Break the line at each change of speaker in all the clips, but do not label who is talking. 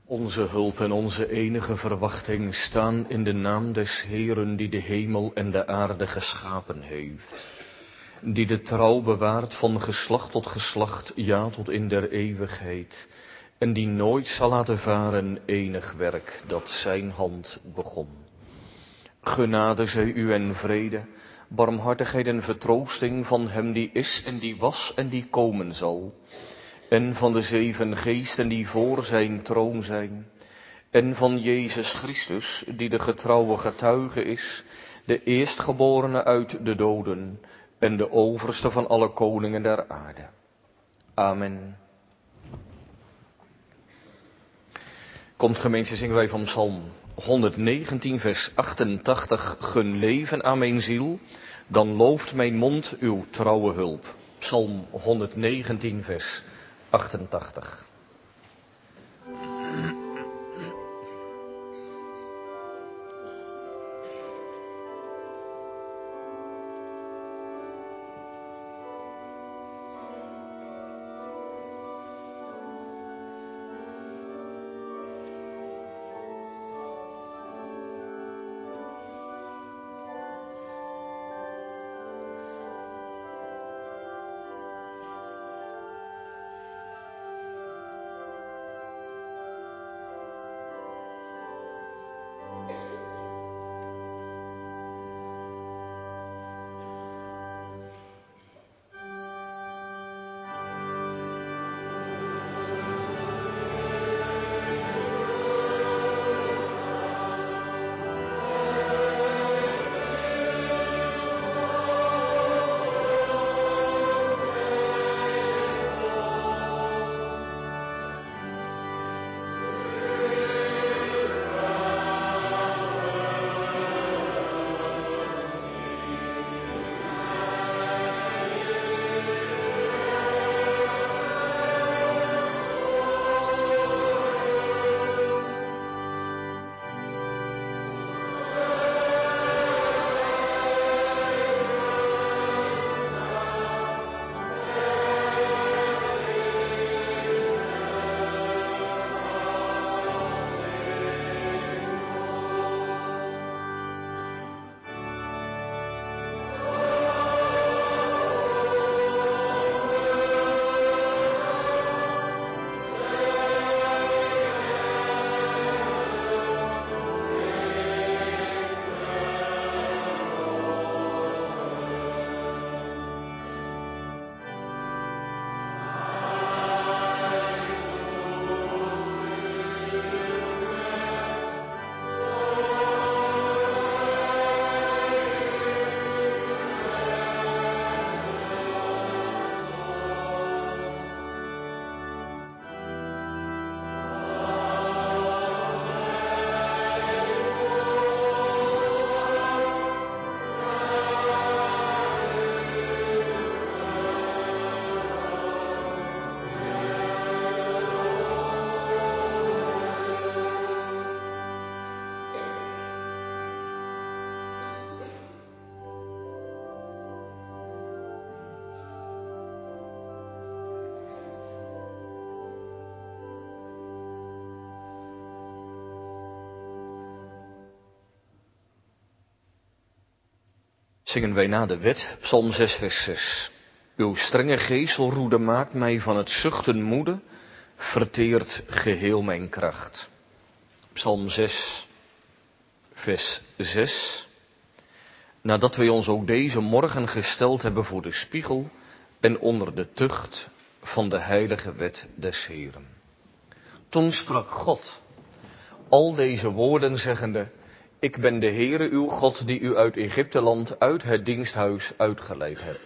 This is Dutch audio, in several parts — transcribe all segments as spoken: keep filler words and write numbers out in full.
Onze hulp en onze enige verwachting staan in de naam des Heeren die de hemel en de aarde geschapen heeft. Die de trouw bewaart van geslacht tot geslacht, ja tot in der eeuwigheid. En die nooit zal laten varen enig werk dat zijn hand begon. Genade zij u en vrede, barmhartigheid en vertroosting van hem die is en die was en die komen zal. En van de zeven geesten die voor zijn troon zijn. En van Jezus Christus, die de getrouwe getuige is, de eerstgeborene uit de doden en de overste van alle koningen der aarde. Amen. Komt gemeente, zingen wij van Psalm honderdnegentien vers achtentachtig. Gun leven aan mijn ziel, dan looft mijn mond uw trouwe hulp. Psalm honderdnegentien vers achtentachtig. Zingen wij na de wet, Psalm zes vers zes. Uw strenge geeselroede maakt mij van het zuchten moede, verteert geheel mijn kracht. Psalm zes vers zes. Nadat wij ons ook deze morgen gesteld hebben voor de spiegel en onder de tucht van de heilige wet des Heeren. Toen sprak God, al deze woorden zeggende: Ik ben de Heere uw God die u uit Egypteland uit het diensthuis uitgeleid hebt.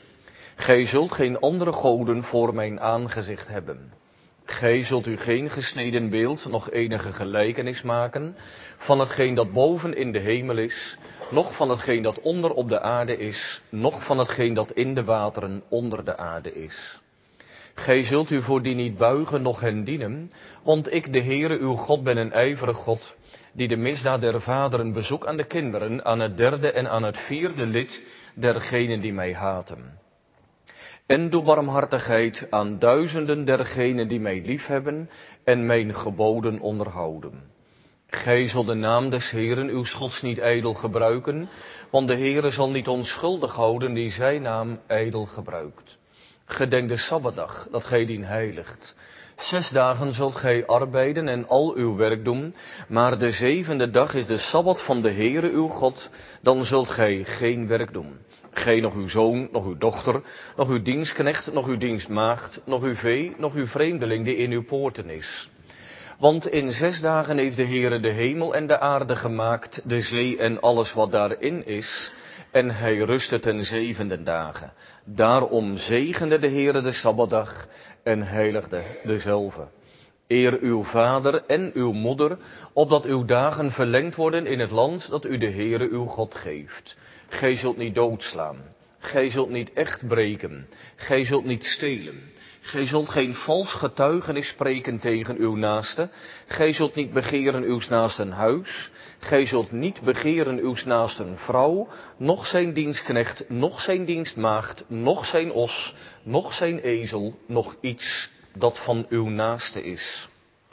Gij zult geen andere goden voor mijn aangezicht hebben. Gij zult u geen gesneden beeld, nog enige gelijkenis maken van hetgeen dat boven in de hemel is, noch van hetgeen dat onder op de aarde is, noch van hetgeen dat in de wateren onder de aarde is. Gij zult u voor die niet buigen, noch hen dienen, want ik, de Heere uw God, ben een ijverig God, die de misdaad der vaderen bezoek aan de kinderen, aan het derde en aan het vierde lid dergenen die mij haten. en doe barmhartigheid aan duizenden dergenen die mij liefhebben en mijn geboden onderhouden. Gij zult de naam des Heeren uw Gods niet ijdel gebruiken, want de Heere zal niet onschuldig houden die zijn naam ijdel gebruikt. Gedenk de Sabbatdag, dat gij dien heiligt. Zes dagen zult gij arbeiden en al uw werk doen, maar de zevende dag is de Sabbat van de Heere uw God, dan zult gij geen werk doen. Gij, nog uw zoon, nog uw dochter, nog uw dienstknecht, nog uw dienstmaagd, nog uw vee, nog uw vreemdeling die in uw poorten is. Want in zes dagen heeft de Heere de hemel en de aarde gemaakt, de zee en alles wat daarin is, en hij rustte ten zevende dagen. Daarom zegende de Heere de Sabbatdag en heiligde dezelve. Eer uw vader en uw moeder, opdat uw dagen verlengd worden in het land dat u de Heere uw God geeft. Gij zult niet doodslaan, gij zult niet echt breken, gij zult niet stelen. Gij zult geen vals getuigenis spreken tegen uw naaste. Gij zult niet begeren uws naasten huis. Gij zult niet begeren uws naasten vrouw, noch zijn dienstknecht, noch zijn dienstmaagd, noch zijn os, noch zijn ezel, noch iets dat van uw naaste is.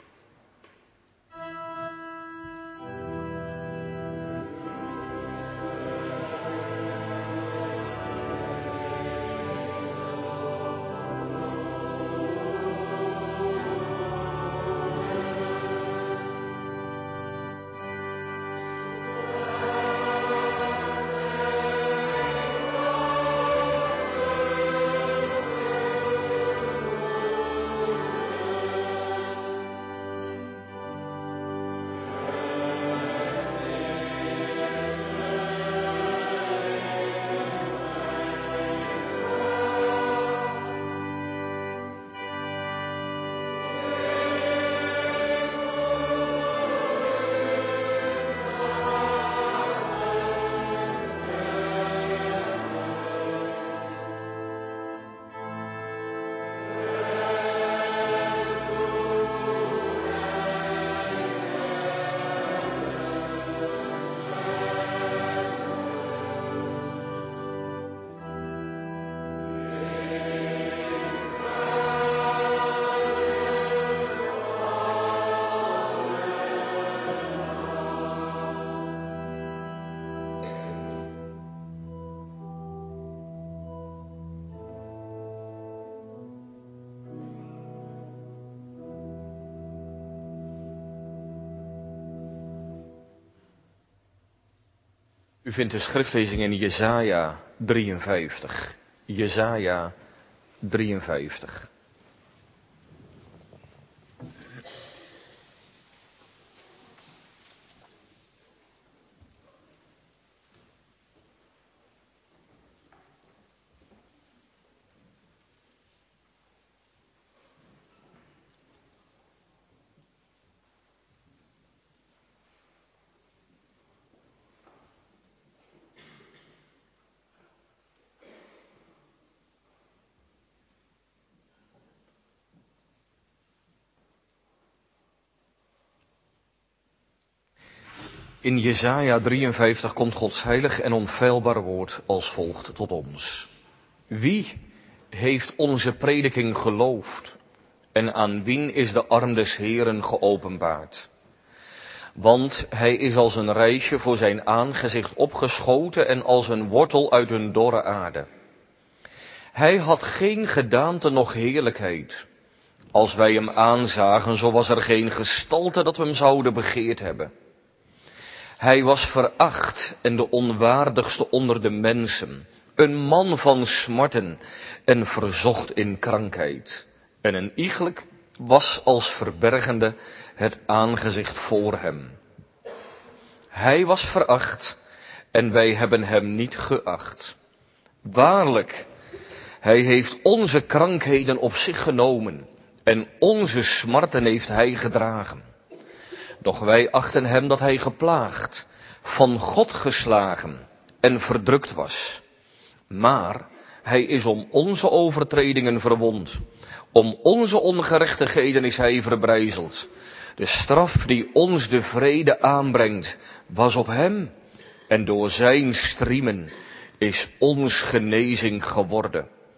U vindt de schriftlezing in Jesaja drieënvijftig. Jesaja drieënvijftig. In Jesaja drieënvijftig komt Gods heilig en onfeilbaar woord als volgt tot ons. Wie heeft onze prediking geloofd en aan wien is de arm des Heeren geopenbaard? Want hij is als een rijsje voor zijn aangezicht opgeschoten en als een wortel uit een dorre aarde. Hij had geen gedaante noch heerlijkheid. Als wij hem aanzagen, zo was er geen gestalte dat we hem zouden begeerd hebben. Hij was veracht en de onwaardigste onder de mensen, een man van smarten en verzocht in krankheid. En een iegelijk was als verbergende het aangezicht voor hem. Hij was veracht en wij hebben hem niet geacht. Waarlijk, hij heeft onze krankheden op zich genomen en onze smarten heeft hij gedragen. Doch wij achten hem dat hij geplaagd, van God geslagen en verdrukt was. Maar hij is om onze overtredingen verwond, om onze ongerechtigheden is hij verbrijzeld. De straf die ons de vrede aanbrengt, was op hem, en door zijn striemen is ons genezing geworden.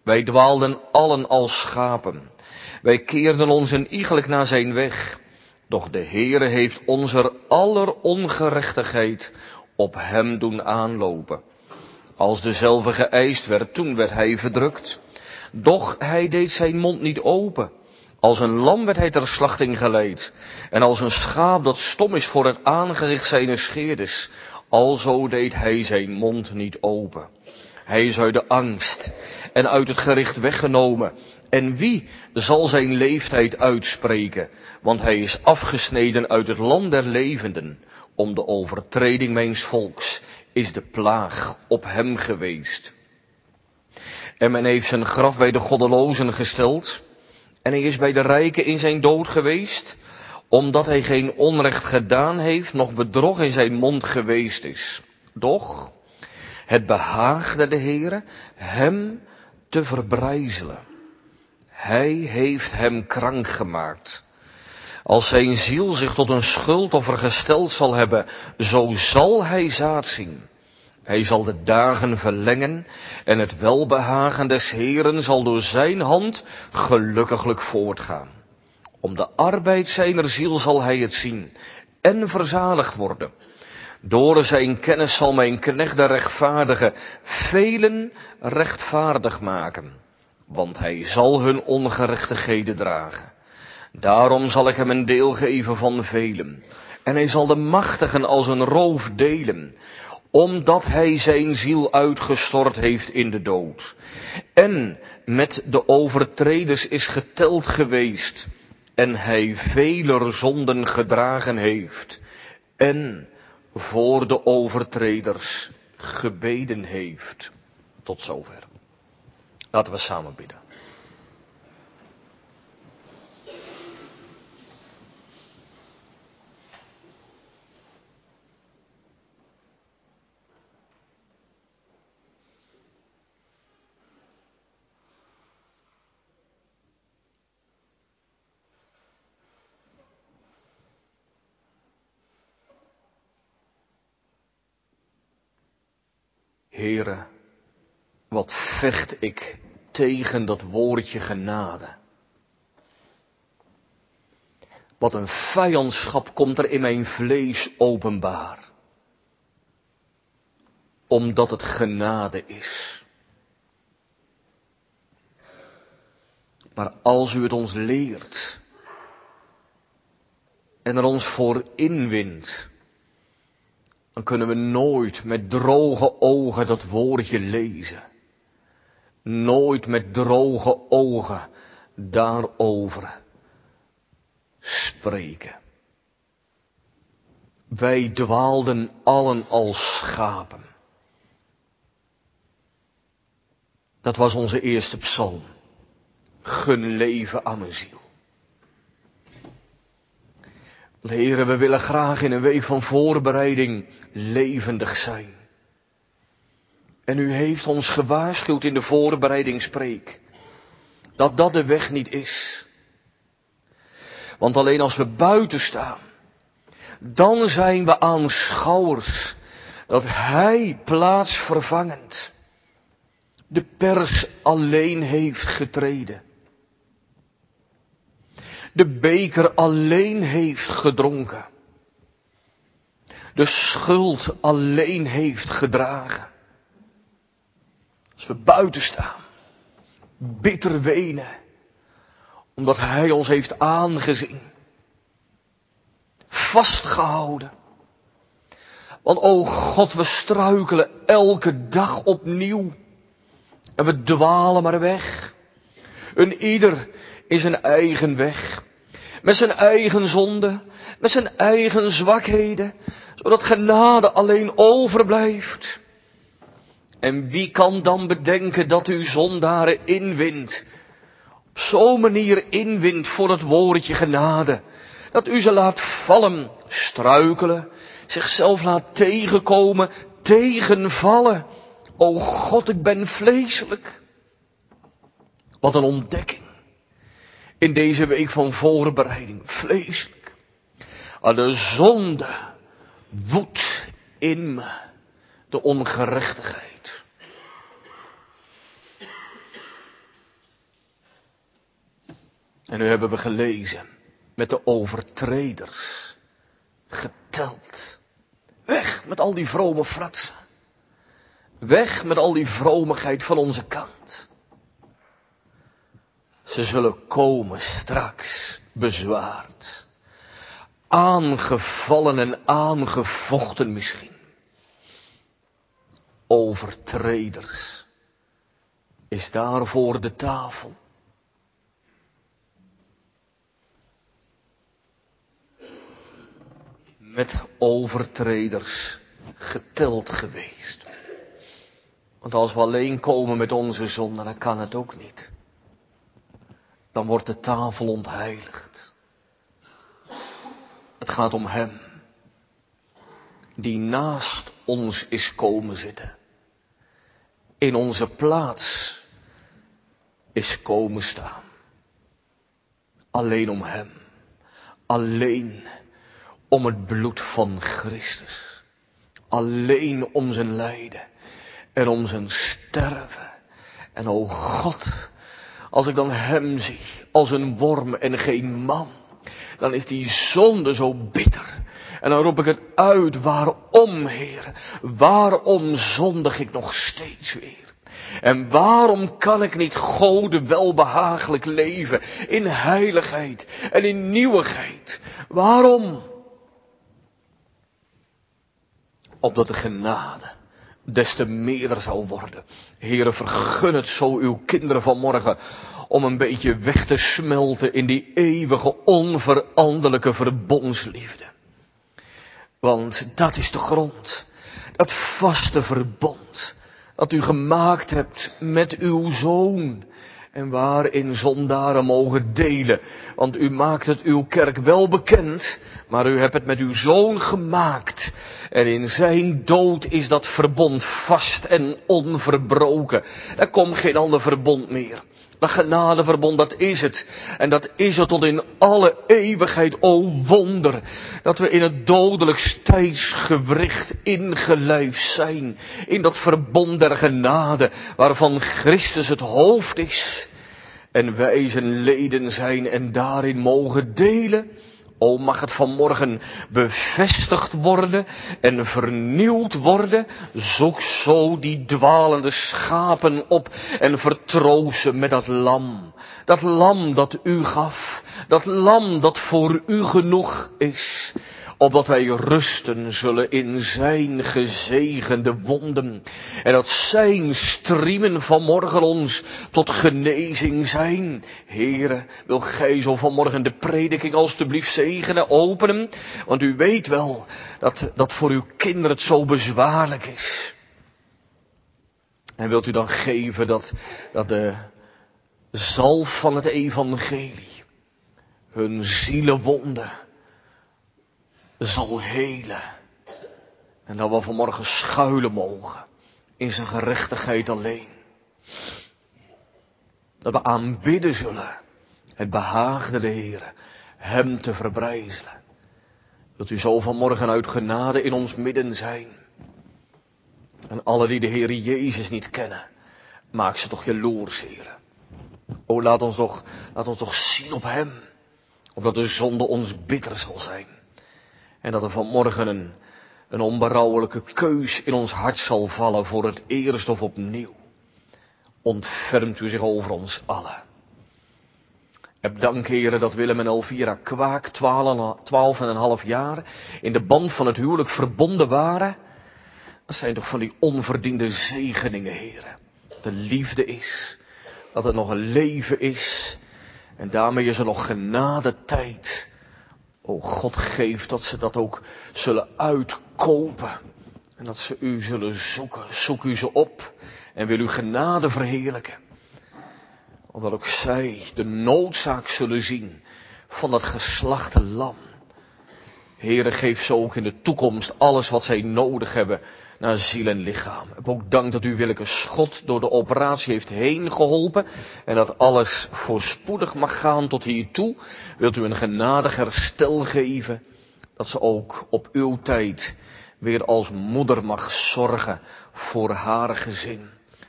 Wij dwaalden allen als schapen. Wij keerden ons een iegelijk naar zijn weg. Doch de Heere heeft onze aller ongerechtigheid op hem doen aanlopen. Als dezelfde geëist werd, toen werd hij verdrukt. Doch hij deed zijn mond niet open. Als een lam werd hij ter slachting geleid. En als een schaap dat stom is voor het aangezicht zijner scheerders. Alzo deed hij zijn mond niet open. Hij is uit de angst en uit het gericht weggenomen. En wie zal zijn leeftijd uitspreken? Want hij is afgesneden uit het land der levenden. Om de overtreding mijns volks is de plaag op hem geweest. En men heeft zijn graf bij de goddelozen gesteld. En hij is bij de rijken in zijn dood geweest. Omdat hij geen onrecht gedaan heeft, nog bedrog in zijn mond geweest is. Doch het behaagde de Heere hem te verbrijzelen. Hij heeft hem krank gemaakt. Als zijn ziel zich tot een schuldoffer gesteld zal hebben, zo zal hij zaad zien. Hij zal de dagen verlengen en het welbehagen des Heeren zal door zijn hand gelukkiglijk voortgaan. Om de arbeid zijner ziel zal hij het zien en verzadigd worden. Door zijn kennis zal mijn knecht de rechtvaardige velen rechtvaardig maken, want hij zal hun ongerechtigheden dragen. Daarom zal ik hem een deel geven van velen, en hij zal de machtigen als een roof delen, omdat hij zijn ziel uitgestort heeft in de dood. En met de overtreders is geteld geweest, en hij veler zonden gedragen heeft, en voor de overtreders gebeden heeft. Tot zover. Laten we samen bidden. Heere, wat vecht ik tegen dat woordje genade. Wat een vijandschap komt er in mijn vlees openbaar. Omdat het genade is. Maar als u het ons leert en er ons voor inwint, dan kunnen we nooit met droge ogen dat woordje lezen. Nooit met droge ogen daarover spreken. Wij dwaalden allen als schapen. Dat was onze eerste psalm. Gun leven aan mijn ziel. Heren, we willen graag in een week van voorbereiding levendig zijn. En u heeft ons gewaarschuwd in de voorbereidingspreek dat dat de weg niet is. Want alleen als we buiten staan, dan zijn we aanschouwers dat hij plaatsvervangend de pers alleen heeft getreden. De beker alleen heeft gedronken. De schuld alleen heeft gedragen. Als we buiten staan, bitter wenen, omdat hij ons heeft aangezien, vastgehouden. Want o God, we struikelen elke dag opnieuw en we dwalen maar weg. Een ieder in zijn eigen weg, met zijn eigen zonde, met zijn eigen zwakheden, zodat genade alleen overblijft. En wie kan dan bedenken dat u zondaren inwint, op zo'n manier inwint voor het woordje genade, dat u ze laat vallen, struikelen, zichzelf laat tegenkomen, tegenvallen. O God, ik ben vleeselijk. Wat een ontdekking in deze week van voorbereiding, vleeselijk. Aan de zonde woedt in me, de ongerechtigheid. En nu hebben we gelezen, met de overtreders geteld. Weg met al die vrome fratsen. Weg met al die vromigheid van onze kant. Ze zullen komen straks bezwaard. Aangevallen en aangevochten misschien. Overtreders. Is daarvoor de tafel. Met overtreders geteld geweest. Want als we alleen komen met onze zonden, dan kan het ook niet. Dan wordt de tafel ontheiligd. Het gaat om hem. Die naast ons is komen zitten. In onze plaats is komen staan. Alleen om hem. Alleen om het bloed van Christus. Alleen om zijn lijden. En om zijn sterven. En o God, als ik dan hem zie, als een worm en geen man, dan is die zonde zo bitter. En dan roep ik het uit, waarom, Heer? Waarom zondig ik nog steeds weer? En waarom kan ik niet Gode welbehagelijk leven in heiligheid en in nieuwigheid? Waarom? Opdat de genade des te meerder zou worden. Heere, vergun het zo uw kinderen vanmorgen om een beetje weg te smelten in die eeuwige, onveranderlijke verbondsliefde. Want dat is de grond, dat vaste verbond dat u gemaakt hebt met uw Zoon. En waarin zondaren mogen delen. Want u maakt het uw kerk wel bekend, maar u hebt het met uw Zoon gemaakt. En in zijn dood is dat verbond vast en onverbroken. Er komt geen ander verbond meer. Dat genadeverbond, dat is het. En dat is het tot in alle eeuwigheid. O wonder, dat we in het dodelijk tijdsgewricht ingelijfd zijn. In dat verbond der genade, waarvan Christus het hoofd is. En wij zijn leden zijn en daarin mogen delen. O, mag het vanmorgen bevestigd worden en vernieuwd worden. Zoek zo die dwalende schapen op en vertroost ze met dat lam. Dat lam dat u gaf. Dat lam dat voor u genoeg is. Opdat wij rusten zullen in zijn gezegende wonden. En dat zijn striemen vanmorgen ons tot genezing zijn. Heere, wil gij zo vanmorgen de prediking alstublieft zegenen, openen. Want u weet wel dat, dat voor uw kinderen het zo bezwaarlijk is. En wilt u dan geven dat, dat de zalf van het evangelie hun zielenwonden zal helen. En dat we vanmorgen schuilen mogen in zijn gerechtigheid alleen. Dat we aanbidden zullen. Het behaagde de Heere hem te verbrijzelen. Dat u zo vanmorgen uit genade in ons midden zijn. En alle die de Heere Jezus niet kennen, maak ze toch jaloers, Heere. O, laat ons toch, laat ons toch zien op hem. Opdat de zonde ons bitter zal zijn. En dat er vanmorgen een, een onberouwelijke keus in ons hart zal vallen voor het eerst of opnieuw. Ontfermt u zich over ons allen. Heb dank, Heere, dat Willem en Elvira Kwaak, twaalf en een half jaar, in de band van het huwelijk verbonden waren. Dat zijn toch van die onverdiende zegeningen, Heere. De liefde is, dat het nog een leven is. En daarmee is er nog genadetijd. O, God geeft dat ze dat ook zullen uitkopen. En dat ze u zullen zoeken. Zoek u ze op. En wil uw genade verheerlijken. Omdat ook zij de noodzaak zullen zien van dat geslachte lam. Heere, geef ze ook in de toekomst alles wat zij nodig hebben naar ziel en lichaam. Ik heb ook dank dat u Willeke Schot door de operatie heeft heen geholpen. En dat alles voorspoedig mag gaan tot hiertoe. Wilt u een genadig herstel geven. Dat ze ook op uw tijd weer als moeder mag zorgen voor haar gezin.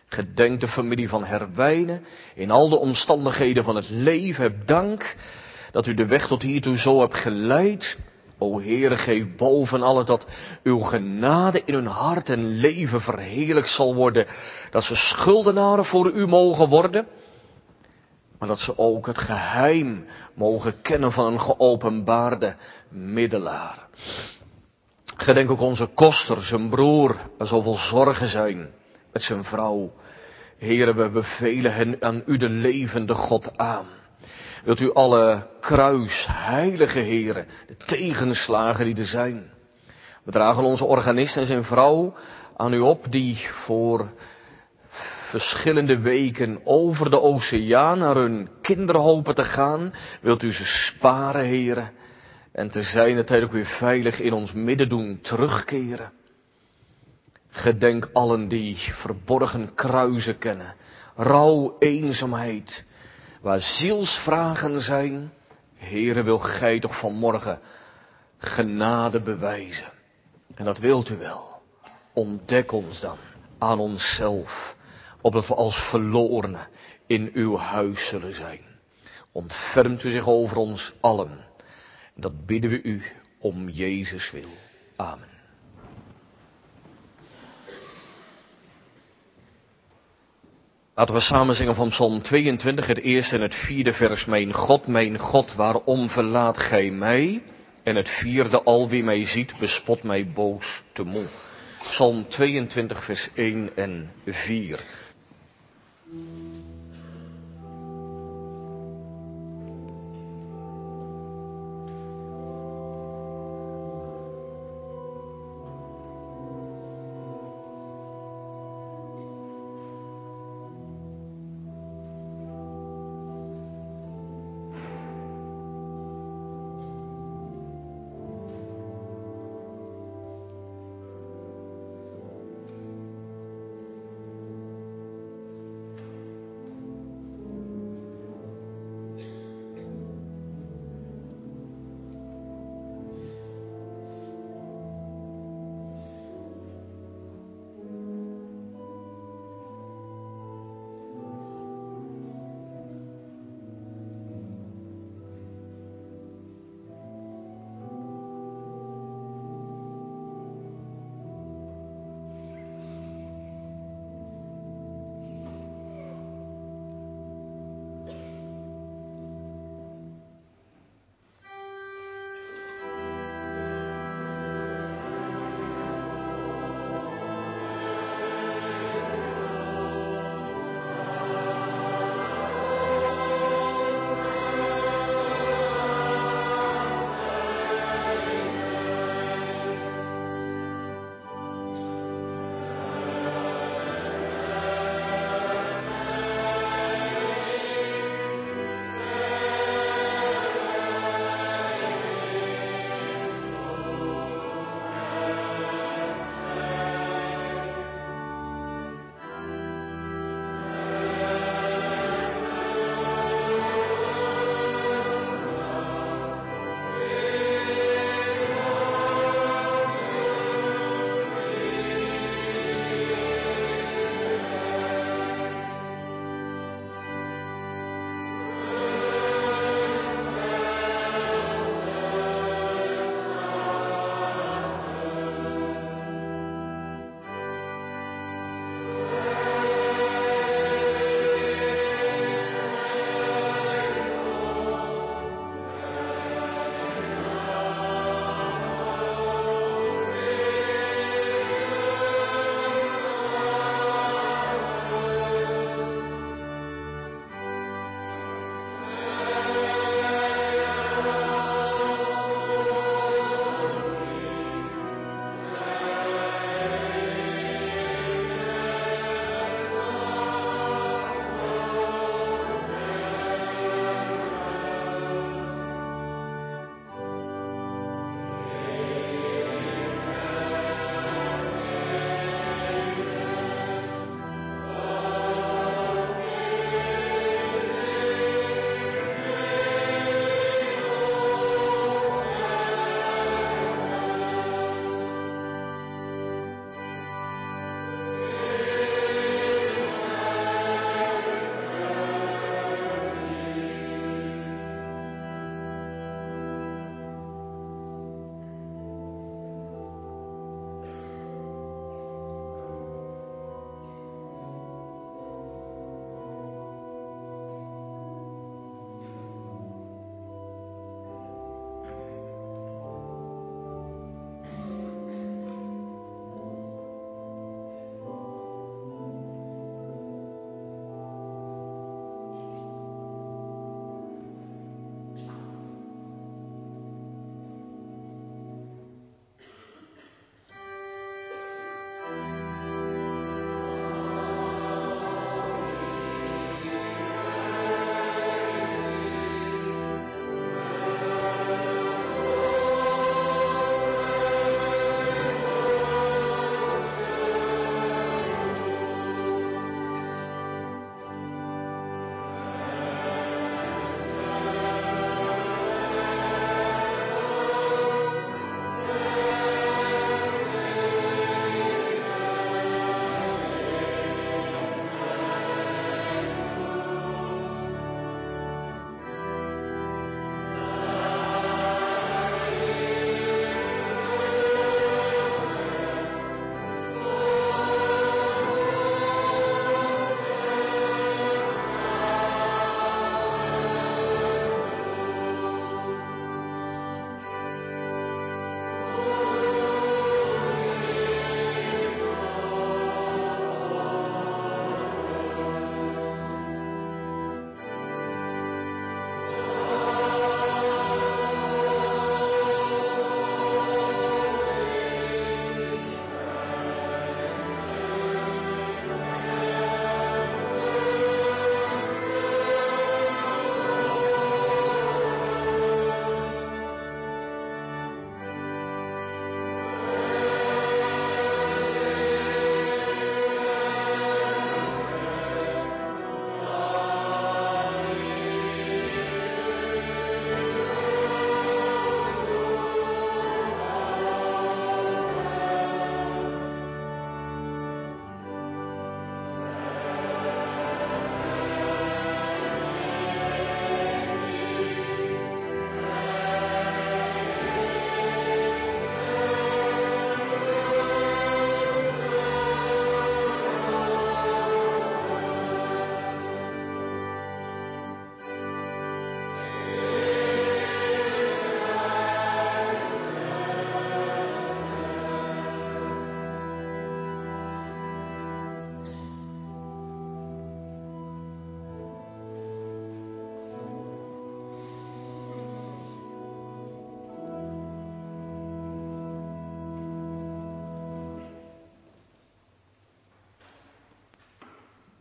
Gedenk de familie van Herwijnen in al de omstandigheden van het leven. Heb dank dat u de weg tot hiertoe zo hebt geleid. O Heere, geef boven alles dat uw genade in hun hart en leven verheerlijk zal worden. Dat ze schuldenaren voor u mogen worden. Maar dat ze ook het geheim mogen kennen van een geopenbaarde middelaar. Gedenk ook onze koster, zijn broer, waar zoveel zorgen zijn met zijn vrouw. Heere, we bevelen hen aan u de levende God aan. Wilt u alle kruis, heilige Heere, de tegenslagen die er zijn. We dragen onze organist en zijn vrouw aan u op, die voor verschillende weken over de oceaan naar hun kinderen hopen te gaan. Wilt u ze sparen, Heere, en te zijner tijd ook weer veilig in ons midden doen terugkeren. Gedenk allen die verborgen kruisen kennen, rouw, eenzaamheid, waar zielsvragen zijn. Heere, wil gij toch vanmorgen genade bewijzen. En dat wilt u wel. Ontdek ons dan aan onszelf, opdat we als verlorenen in uw huis zullen zijn. Ontfermt u zich over ons allen. En dat bidden we u om Jezus wil. Amen. Laten we samen zingen van Psalm tweeëntwintig, het eerste en het vierde vers. Mijn God, mijn God, waarom verlaat gij mij? En het vierde, al wie mij ziet, bespot mij boos te moe. Psalm tweeëntwintig, vers één en vier.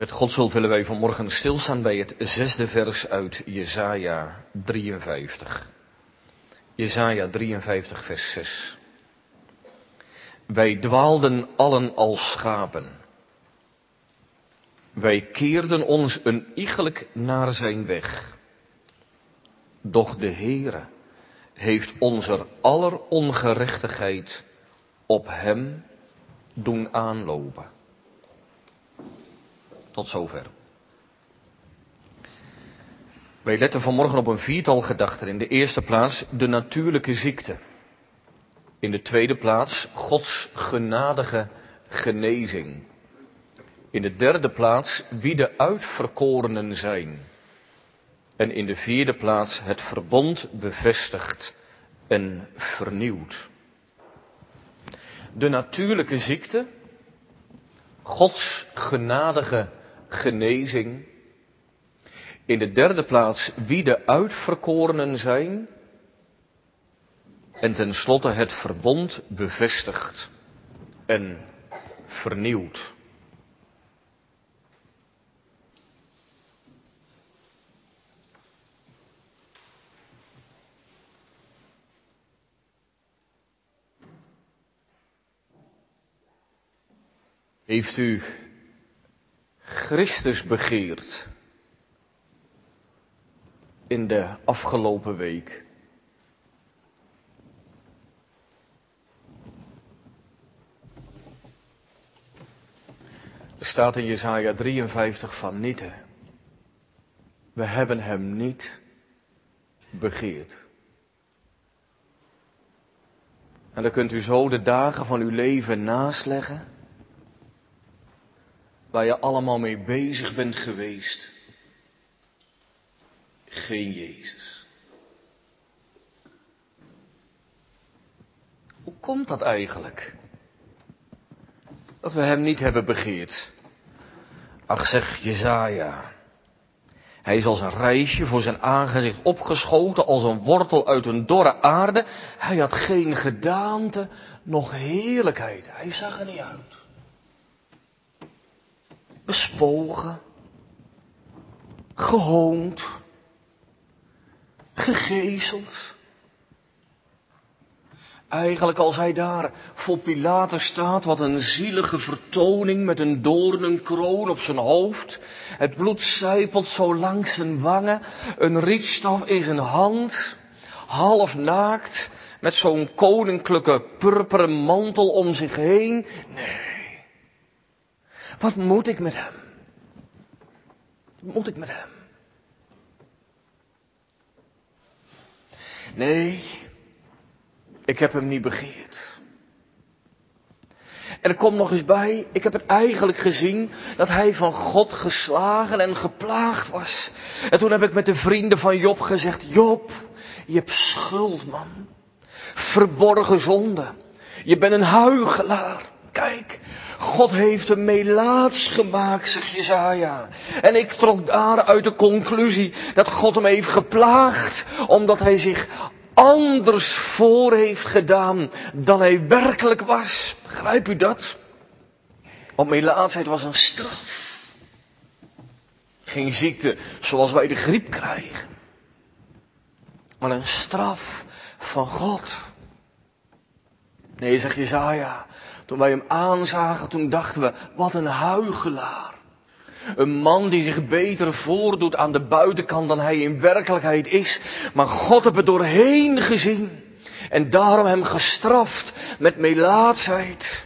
Met Gods hulp willen wij vanmorgen stilstaan bij het zesde vers uit Jesaja drieënvijftig. Jesaja drieënvijftig vers zes. Wij dwaalden allen als schapen. Wij keerden ons een iegelijk naar zijn weg. Doch de Heere heeft onze aller ongerechtigheid op hem doen aanlopen. Tot zover. Wij letten vanmorgen op een viertal gedachten. In de eerste plaats de natuurlijke ziekte. In de tweede plaats Gods genadige genezing. In de derde plaats wie de uitverkorenen zijn. En in de vierde plaats het verbond bevestigt en vernieuwt. De natuurlijke ziekte, Gods genadige genezing. In de derde plaats wie de uitverkorenen zijn. En tenslotte het verbond bevestigt en vernieuwt. Heeft u Christus begeerd in de afgelopen week? Er staat in Jesaja drieënvijftig van niet, hè. We hebben hem niet begeerd. En dan kunt u zo de dagen van uw leven nasleggen, waar je allemaal mee bezig bent geweest. Geen Jezus. Hoe komt dat eigenlijk? Dat we hem niet hebben begeerd. Ach, zeg Jesaja. Hij is als een rijsje voor zijn aangezicht opgeschoten, als een wortel uit een dorre aarde. Hij had geen gedaante, noch heerlijkheid. Hij zag er niet uit. Bespogen, gehoond, gegezeld. Eigenlijk als hij daar voor Pilatus staat, wat een zielige vertoning met een doornenkroon op zijn hoofd. Het bloed sijpelt zo langs zijn wangen, een rietstaf in zijn hand, half naakt, met zo'n koninklijke purperen mantel om zich heen. Nee, wat moet ik met hem? Wat moet ik met hem? Nee, ik heb hem niet begeerd. En er komt nog eens bij, ik heb het eigenlijk gezien, dat hij van God geslagen en geplaagd was. En toen heb ik met de vrienden van Job gezegd, Job, je hebt schuld, man. Verborgen zonde. Je bent een huichelaar. Kijk, God heeft hem melaats gemaakt, zegt Jesaja. En ik trok daaruit de conclusie dat God hem heeft geplaagd, omdat hij zich anders voor heeft gedaan dan hij werkelijk was. Begrijp u dat? Want melaatsheid was een straf. Geen ziekte zoals wij de griep krijgen. Maar een straf van God. Nee, zegt Jesaja, toen wij hem aanzagen, toen dachten we, wat een huichelaar. Een man die zich beter voordoet aan de buitenkant dan hij in werkelijkheid is. Maar God heeft er doorheen gezien. En daarom hem gestraft met melaatsheid.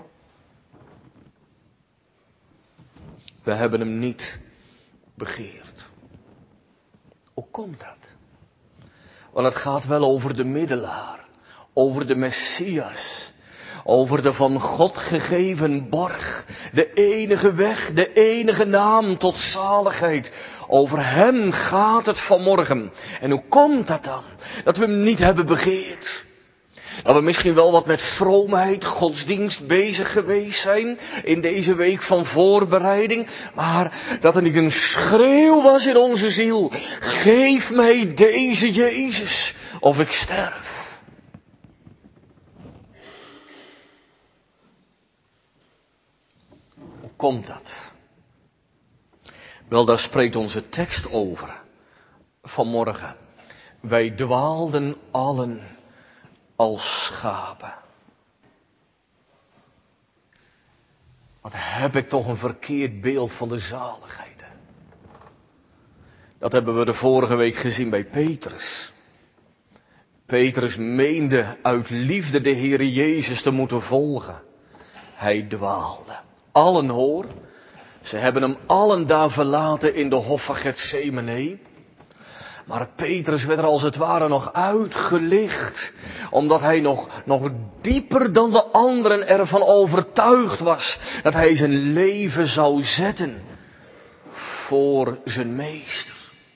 We hebben hem niet begeerd. Hoe komt dat? Want het gaat wel over de middelaar. Over de Messias. Over de van God gegeven borg. De enige weg, de enige naam tot zaligheid. Over hem gaat het vanmorgen. En hoe komt dat dan? Dat we hem niet hebben begeerd. Dat we misschien wel wat met vroomheid, godsdienst bezig geweest zijn in deze week van voorbereiding. Maar dat er niet een schreeuw was in onze ziel. Geef mij deze Jezus of ik sterf. Hoe komt dat? Wel, daar spreekt onze tekst over. Vanmorgen. Wij dwaalden allen als schapen. Wat heb ik toch een verkeerd beeld van de zaligheid. Hè? Dat hebben we de vorige week gezien bij Petrus. Petrus meende uit liefde de Heere Jezus te moeten volgen. Hij dwaalde. Allen hoor. Ze hebben hem allen daar verlaten in de hof van Getsemane. Maar Petrus werd er als het ware nog uitgelicht. Omdat hij nog, nog dieper dan de anderen ervan overtuigd was. Dat hij zijn leven zou zetten voor zijn meester.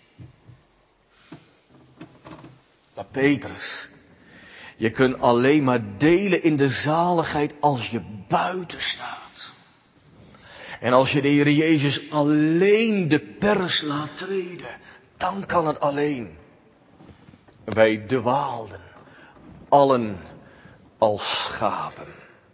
Maar Petrus, je kunt alleen maar delen in de zaligheid als je buiten staat. En als je de Heer Jezus alleen de pers laat treden, dan kan het alleen. Wij dwaalden, allen als schapen.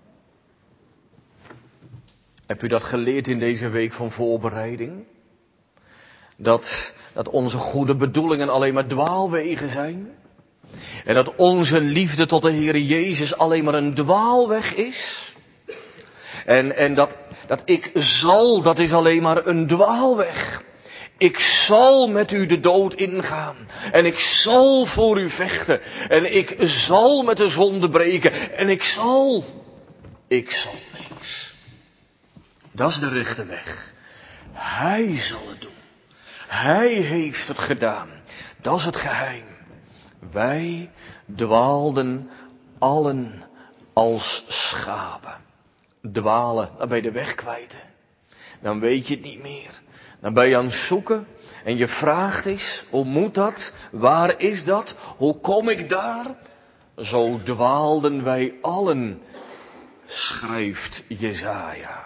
Heb u dat geleerd in deze week van voorbereiding? Dat, dat onze goede bedoelingen alleen maar dwaalwegen zijn? En dat onze liefde tot de Heer Jezus alleen maar een dwaalweg is? En, en dat, dat ik zal, dat is alleen maar een dwaalweg. Ik zal met u de dood ingaan. En ik zal voor u vechten. En ik zal met de zonde breken. En ik zal. Ik zal niks. Dat is de rechte weg. Hij zal het doen. Hij heeft het gedaan. Dat is het geheim. Wij dwaalden allen als schapen. Dwalen, dan ben je de weg kwijt. Hè? Dan weet je het niet meer. Dan ben je aan het zoeken en je vraagt eens, hoe moet dat? Waar is dat? Hoe kom ik daar? Zo dwaalden wij allen, schrijft Jesaja.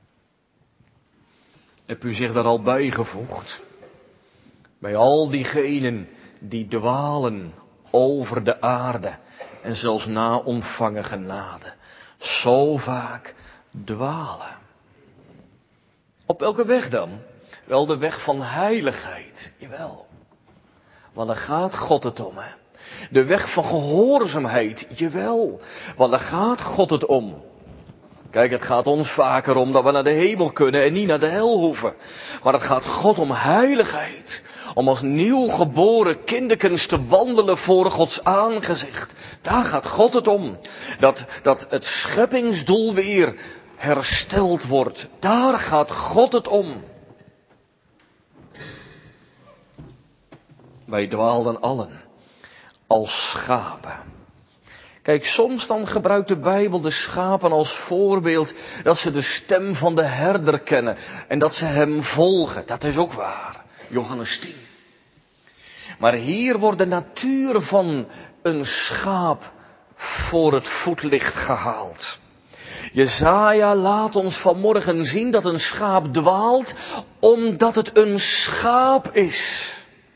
Heb u zich daar al bijgevoegd? Bij al diegenen die dwalen over de aarde en zelfs na ontvangen genade. Zo vaak dwalen. Op welke weg dan? Wel de weg van heiligheid, jawel. Want daar gaat God het om, hè. De weg van gehoorzaamheid, jawel. Want daar gaat God het om. Kijk, het gaat ons vaker om dat we naar de hemel kunnen en niet naar de hel hoeven. Maar het gaat God om heiligheid. Om als nieuw geboren kinderkens te wandelen voor Gods aangezicht. Daar gaat God het om. Dat, dat het scheppingsdoel weer hersteld wordt. Daar gaat God het om. Wij dwaalden allen als schapen. Kijk, soms dan gebruikt de Bijbel de schapen als voorbeeld dat ze de stem van de herder kennen en dat ze hem volgen. Dat is ook waar. Johannes tien. Maar hier wordt de natuur van een schaap voor het voetlicht gehaald. Jesaja laat ons vanmorgen zien dat een schaap dwaalt omdat het een schaap is.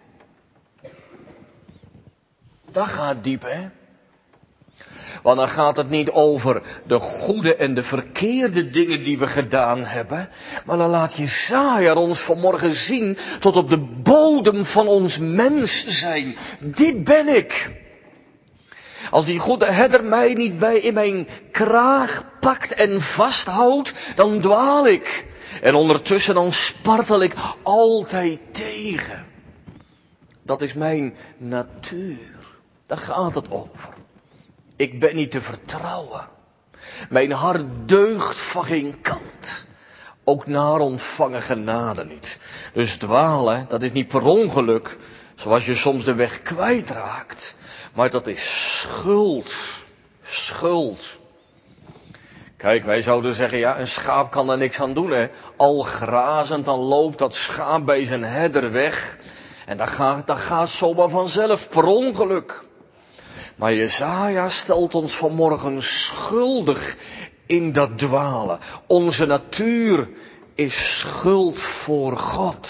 Dat gaat diep, hè? Want dan gaat het niet over de goede en de verkeerde dingen die we gedaan hebben. Maar dan laat Jesaja ons vanmorgen zien tot op de bodem van ons mens zijn. Dit ben ik. Als die goede herder mij niet bij in mijn kraag pakt en vasthoudt, dan dwaal ik. En ondertussen dan spartel ik altijd tegen. Dat is mijn natuur. Daar gaat het over. Ik ben niet te vertrouwen. Mijn hart deugt van geen kant. Ook naar ontvangen genade niet. Dus dwalen, dat is niet per ongeluk, zoals je soms de weg kwijtraakt. Maar dat is schuld. Schuld. Kijk, wij zouden zeggen, ja, een schaap kan daar niks aan doen, hè. Al grazend, dan loopt dat schaap bij zijn herder weg. En dat gaat, dat gaat zomaar vanzelf, per ongeluk. Maar Jesaja stelt ons vanmorgen schuldig in dat dwalen. Onze natuur is schuld voor God.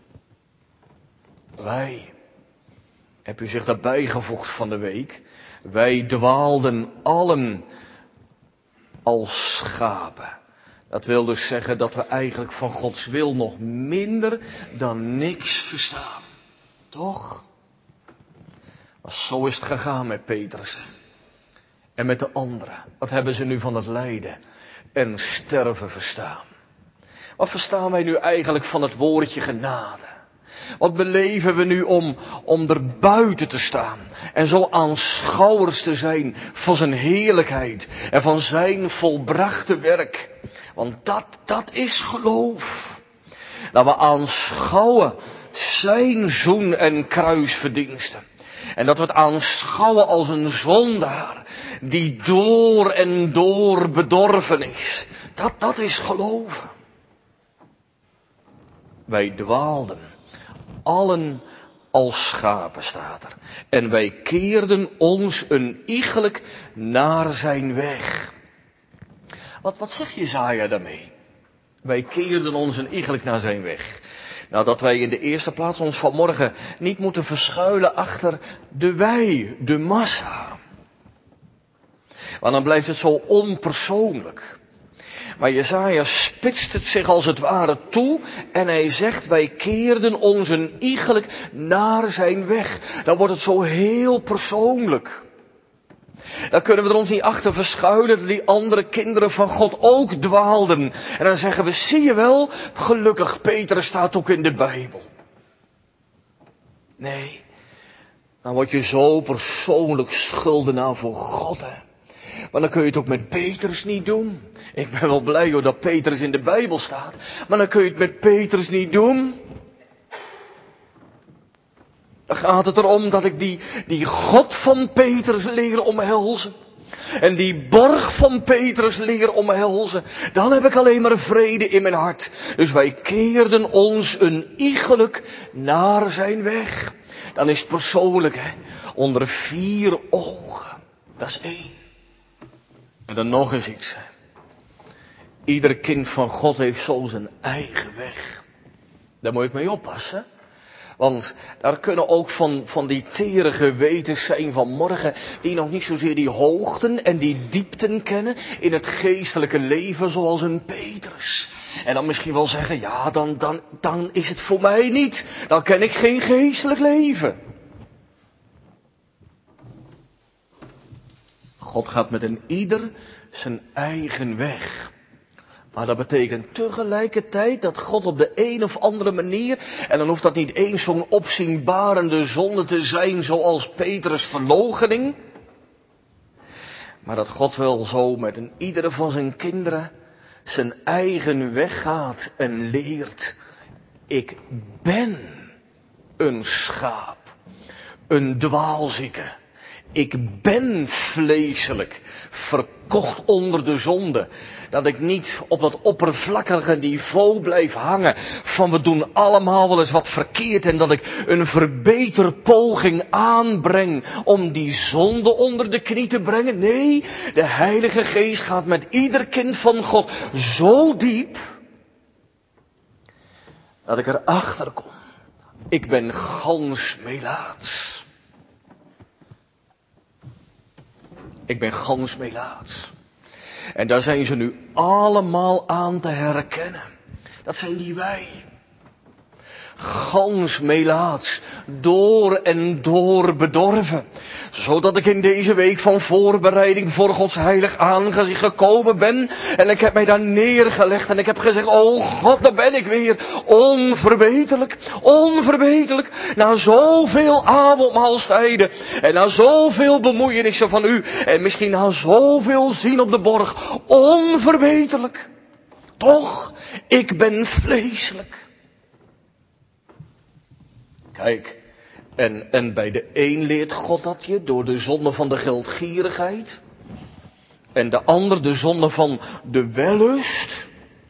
Wij, heb u zich daarbij gevoegd van de week? Wij dwaalden allen als schapen. Dat wil dus zeggen dat we eigenlijk van Gods wil nog minder dan niks verstaan. Toch? Maar zo is het gegaan met Petrus. En met de anderen. Wat hebben ze nu van het lijden en sterven verstaan? Wat verstaan wij nu eigenlijk van het woordje genade? Wat beleven we nu om, om er buiten te staan en zo aanschouwers te zijn van zijn heerlijkheid en van zijn volbrachte werk? Want dat, dat is geloof. Dat we aanschouwen zijn zoen en kruisverdiensten. En dat we het aanschouwen als een zondaar die door en door bedorven is. Dat, dat is geloven. Wij dwaalden, allen als schapen staat er. En wij keerden ons een iegelijk naar zijn weg. Wat, wat zeg Jesaja daarmee? Wij keerden ons een iegelijk naar zijn weg. Nou, dat wij in de eerste plaats ons vanmorgen niet moeten verschuilen achter de wij, de massa. Want dan blijft het zo onpersoonlijk. Maar Jesaja spitst het zich als het ware toe en hij zegt, wij keerden ons een iegelijk naar zijn weg. Dan wordt het zo heel persoonlijk. Dan kunnen we er ons niet achter verschuilen dat die andere kinderen van God ook dwaalden. En dan zeggen we, zie je wel, gelukkig Petrus staat ook in de Bijbel. Nee, dan word je zo persoonlijk schuldenaar voor God, hè. Maar dan kun je het ook met Petrus niet doen. Ik ben wel blij hoor dat Petrus in de Bijbel staat. Maar dan kun je het met Petrus niet doen. Dan gaat het erom dat ik die, die God van Petrus leer omhelzen. En die borg van Petrus leer omhelzen. Dan heb ik alleen maar vrede in mijn hart. Dus wij keerden ons een iegelijk naar zijn weg. Dan is het persoonlijk, hè. Onder vier ogen. Dat is één. En dan nog eens iets. Hè. Ieder kind van God heeft zo zijn eigen weg. Daar moet je mee oppassen. Want daar kunnen ook van, van die tere gewetens zijn van morgen, die nog niet zozeer die hoogten en die diepten kennen in het geestelijke leven zoals een Petrus. En dan misschien wel zeggen, ja, dan, dan, dan is het voor mij niet. Dan ken ik geen geestelijk leven. God gaat met een ieder zijn eigen weg. Maar dat betekent tegelijkertijd dat God op de een of andere manier, en dan hoeft dat niet eens zo'n opzienbarende zonde te zijn zoals Petrus' verloochening, maar dat God wel zo met een iedere van zijn kinderen zijn eigen weg gaat en leert. Ik ben een schaap, een dwaalzieke. Ik ben vleeselijk, verkocht onder de zonde. Dat ik niet op dat oppervlakkige niveau blijf hangen van we doen allemaal wel eens wat verkeerd en dat ik een verbeterpoging aanbreng om die zonde onder de knie te brengen. Nee, de Heilige Geest gaat met ieder kind van God zo diep dat ik erachter kom. Ik ben gans melaats. Ik ben gans melaats. En daar zijn ze nu allemaal aan te herkennen. Dat zijn die wij. Gans melaats, door en door bedorven. Zodat ik in deze week van voorbereiding voor Gods heilig aangezicht gekomen ben. En ik heb mij daar neergelegd en ik heb gezegd, oh God, daar ben ik weer. Onverbeterlijk, onverbeterlijk. Na zoveel avondmaalstijden en na zoveel bemoeienissen van u. En misschien na zoveel zien op de borg. Onverbeterlijk. Toch, ik ben vleeselijk. Kijk, en, en bij de een leert God dat je door de zonde van de geldgierigheid. En de ander de zonde van de wellust.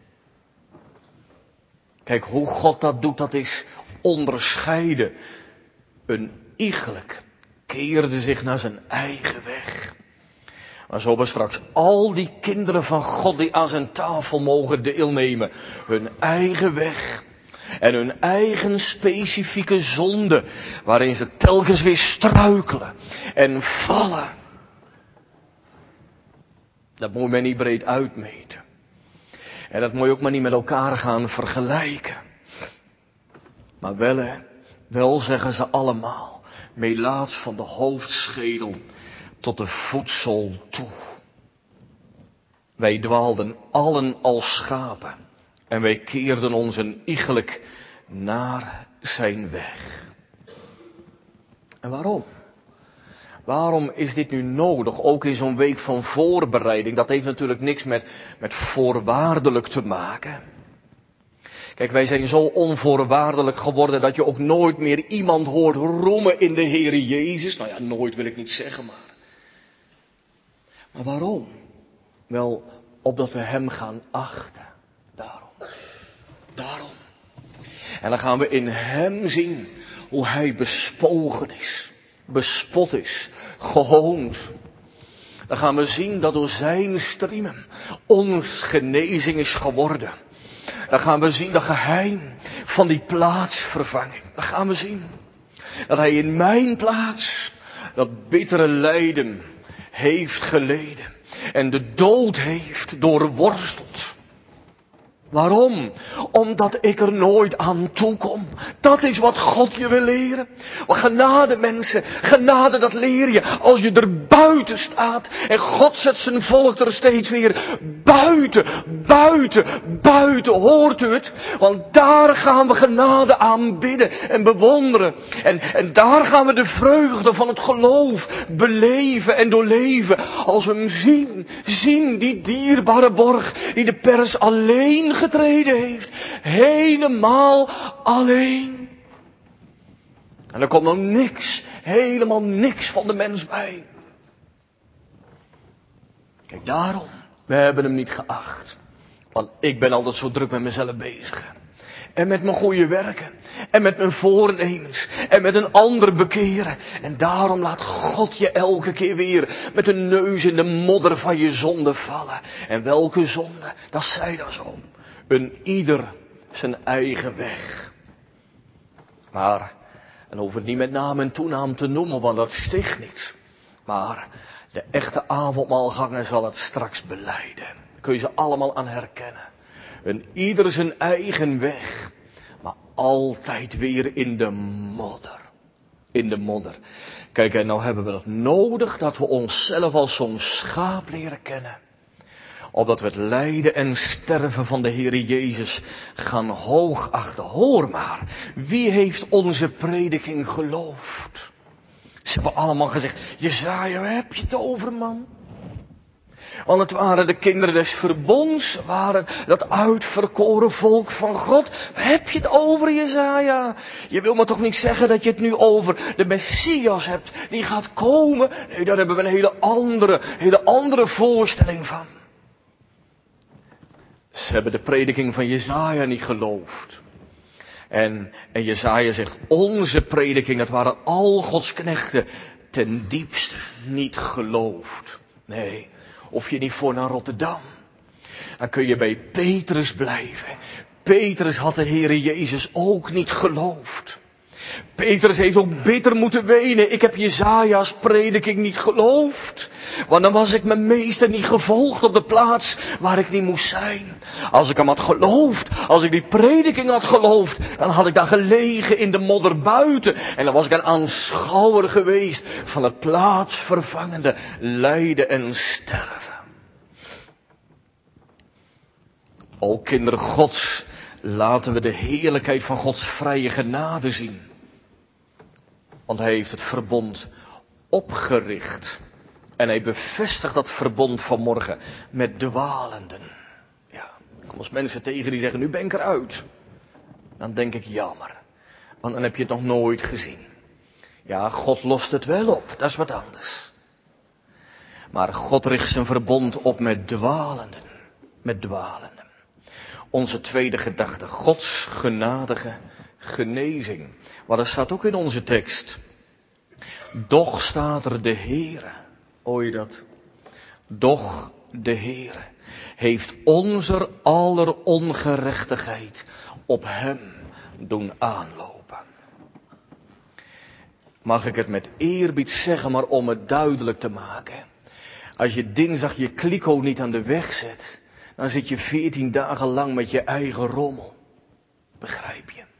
Kijk, hoe God dat doet, dat is onderscheiden. Een iegelijk keerde zich naar zijn eigen weg. Maar zo hebben straks al die kinderen van God die aan zijn tafel mogen deelnemen. Hun eigen weg. En hun eigen specifieke zonde, waarin ze telkens weer struikelen en vallen. Dat moet men niet breed uitmeten. En dat moet je ook maar niet met elkaar gaan vergelijken. Maar wel, hè, wel zeggen ze allemaal, melaats van de hoofdschedel tot de voetzool toe. Wij dwaalden allen als schapen en wij keerden ons een iegelijk naar zijn weg. En waarom? Waarom is dit nu nodig, ook in zo'n week van voorbereiding? Dat heeft natuurlijk niks met, met voorwaardelijk te maken. Kijk, wij zijn zo onvoorwaardelijk geworden dat je ook nooit meer iemand hoort roemen in de Heere Jezus. Nou ja, nooit wil ik niet zeggen, maar. Maar waarom? Wel, opdat we hem gaan achten. Daarom. Daarom. En dan gaan we in hem zien hoe hij bespogen is, bespot is, gehoond. Dan gaan we zien dat door zijn striemen ons genezing is geworden. Dan gaan we zien dat geheim van die plaatsvervanging. Dan gaan we zien dat hij in mijn plaats dat bittere lijden heeft geleden. En de dood heeft doorworsteld. Waarom? Omdat ik er nooit aan toe kom. Dat is wat God je wil leren. Maar genade mensen, genade dat leer je als je er buiten staat. En God zet zijn volk er steeds weer buiten, buiten, buiten. Hoort u het? Want daar gaan we genade aanbidden en bewonderen. En, en daar gaan we de vreugde van het geloof beleven en doorleven. Als we hem zien, zien die dierbare borg die de pers alleen getreden heeft. Helemaal alleen. En er komt nog niks, helemaal niks van de mens bij. Kijk, daarom, we hebben hem niet geacht. Want ik ben altijd zo druk met mezelf bezig. En met mijn goede werken. En met mijn voornemens. En met een ander bekeren. En daarom laat God je elke keer weer met een neus in de modder van je zonde vallen. En welke zonde? Dat zei dan zo. Een ieder zijn eigen weg. Maar, en hoef het niet met naam en toenaam te noemen, want dat sticht niet. Maar de echte avondmaalganger zal het straks belijden. Kun je ze allemaal aan herkennen. Een ieder zijn eigen weg, maar altijd weer in de modder. In de modder. Kijk, en nou hebben we het nodig dat we onszelf als zo'n schaap leren kennen. Opdat we het lijden en sterven van de Heere Jezus gaan hoogachten. Hoor maar, wie heeft onze prediking geloofd? Ze hebben allemaal gezegd, Jesaja, waar heb je het over, man? Want het waren de kinderen des verbonds, waren dat uitverkoren volk van God. Waar heb je het over, Jesaja? Je wil me toch niet zeggen dat je het nu over de Messias hebt, die gaat komen? Nee, daar hebben we een hele andere, hele andere voorstelling van. Ze hebben de prediking van Jesaja niet geloofd. En, en Jesaja zegt, onze prediking, dat waren al Gods knechten, ten diepste niet geloofd. Nee, of je niet voor naar Rotterdam. Dan kun je bij Petrus blijven. Petrus had de Heere Jezus ook niet geloofd. Petrus heeft ook bitter moeten wenen. Ik heb Jesaja's prediking niet geloofd. Want dan was ik mijn meester niet gevolgd op de plaats waar ik niet moest zijn. Als ik hem had geloofd, als ik die prediking had geloofd, dan had ik daar gelegen in de modder buiten. En dan was ik een aanschouwer geweest van het plaatsvervangende lijden en sterven. O kinderen Gods, laten we de heerlijkheid van Gods vrije genade zien. Want hij heeft het verbond opgericht. En hij bevestigt dat verbond vanmorgen met dwalenden. Ja, ik kom als mensen tegen die zeggen, nu ben ik eruit. Dan denk ik, jammer. Want dan heb je het nog nooit gezien. Ja, God lost het wel op, dat is wat anders. Maar God richt zijn verbond op met dwalenden. Met dwalenden. Onze tweede gedachte, Gods genadige genezing. Maar dat staat ook in onze tekst. Doch staat er de Heere. Hoor je dat? Doch de Heere heeft onze aller ongerechtigheid op hem doen aanlopen. Mag ik het met eerbied zeggen, maar om het duidelijk te maken. Als je dinsdag je kliko niet aan de weg zet, dan zit je veertien dagen lang met je eigen rommel. Begrijp je?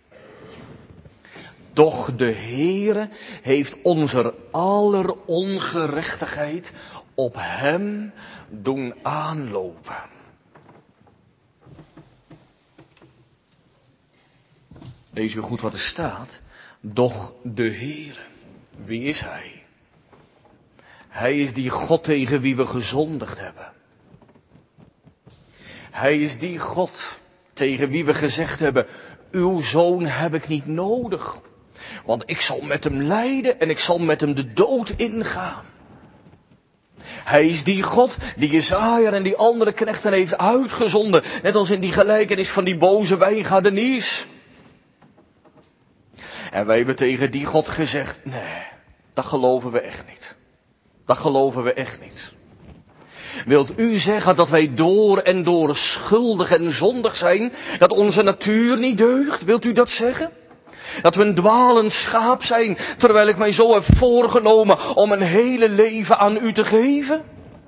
Doch de Heere heeft onze aller ongerechtigheid op hem doen aanlopen. Lees u goed wat er staat. Doch de Heere, wie is hij? Hij is die God tegen wie we gezondigd hebben. Hij is die God tegen wie we gezegd hebben, uw zoon heb ik niet nodig. Want ik zal met hem lijden en ik zal met hem de dood ingaan. Hij is die God die Jesaja en die andere knechten heeft uitgezonden. Net als in die gelijkenis van die boze wijngaardeniers. En wij hebben tegen die God gezegd, nee, dat geloven we echt niet. Dat geloven we echt niet. Wilt u zeggen dat wij door en door schuldig en zondig zijn? Dat onze natuur niet deugt? Wilt u dat zeggen? Dat we een dwalend schaap zijn, terwijl ik mij zo heb voorgenomen om een hele leven aan u te geven?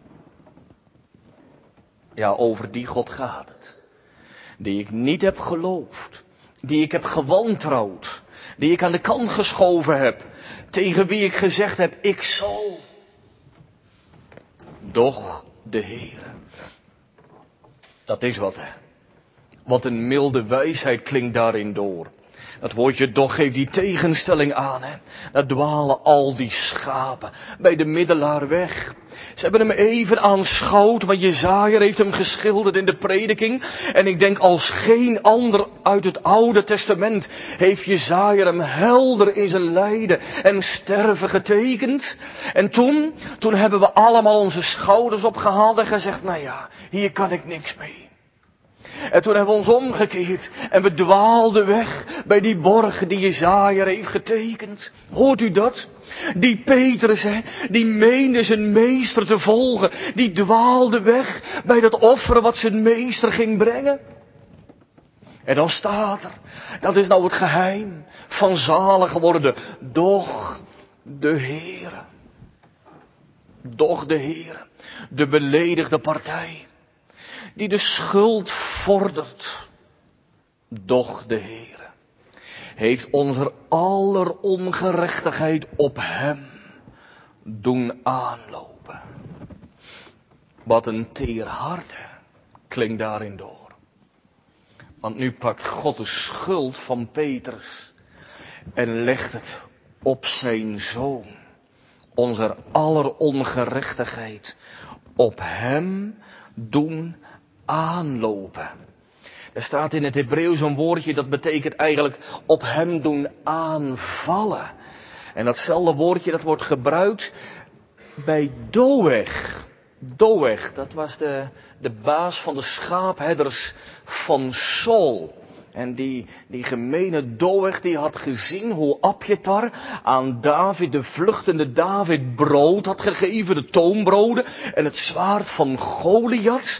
Ja, over die God gaat het. Die ik niet heb geloofd. Die ik heb gewantrouwd. Die ik aan de kant geschoven heb. Tegen wie ik gezegd heb, ik zal. Doch de Heere. Dat is wat, hè. Wat een milde wijsheid klinkt daarin door. Dat woordje doch geeft die tegenstelling aan, hè. Dat dwalen al die schapen bij de middelaar weg. Ze hebben hem even aanschouwd, want Jesaja heeft hem geschilderd in de prediking. En ik denk als geen ander uit het Oude Testament heeft Jesaja hem helder in zijn lijden en sterven getekend. En toen, toen hebben we allemaal onze schouders opgehaald en gezegd, nou ja, hier kan ik niks mee. En toen hebben we ons omgekeerd en we dwaalden weg bij die borg die Jesaja heeft getekend. Hoort u dat? Die Petrus, hè, die meende zijn meester te volgen, die dwaalde weg bij dat offer wat zijn meester ging brengen. En dan staat er, dat is nou het geheim van zalig worden, doch de Heere. Doch de Heere, de beledigde partij. Die de schuld vordert. Doch de Heere heeft onze aller ongerechtigheid op hem doen aanlopen. Wat een teer hart klinkt daarin door. Want nu pakt God de schuld van Petrus en legt het op zijn zoon. Onze aller ongerechtigheid op hem doen aanlopen. Er staat in het Hebreeuws een woordje dat betekent eigenlijk op hem doen aanvallen. En datzelfde woordje dat wordt gebruikt bij Doeg. Doeg, dat was de, de baas van de schaapherders van Saul. En die, die gemene Doeg die had gezien hoe Abjatar aan David, de vluchtende David, brood had gegeven, de toonbroden en het zwaard van Goliath.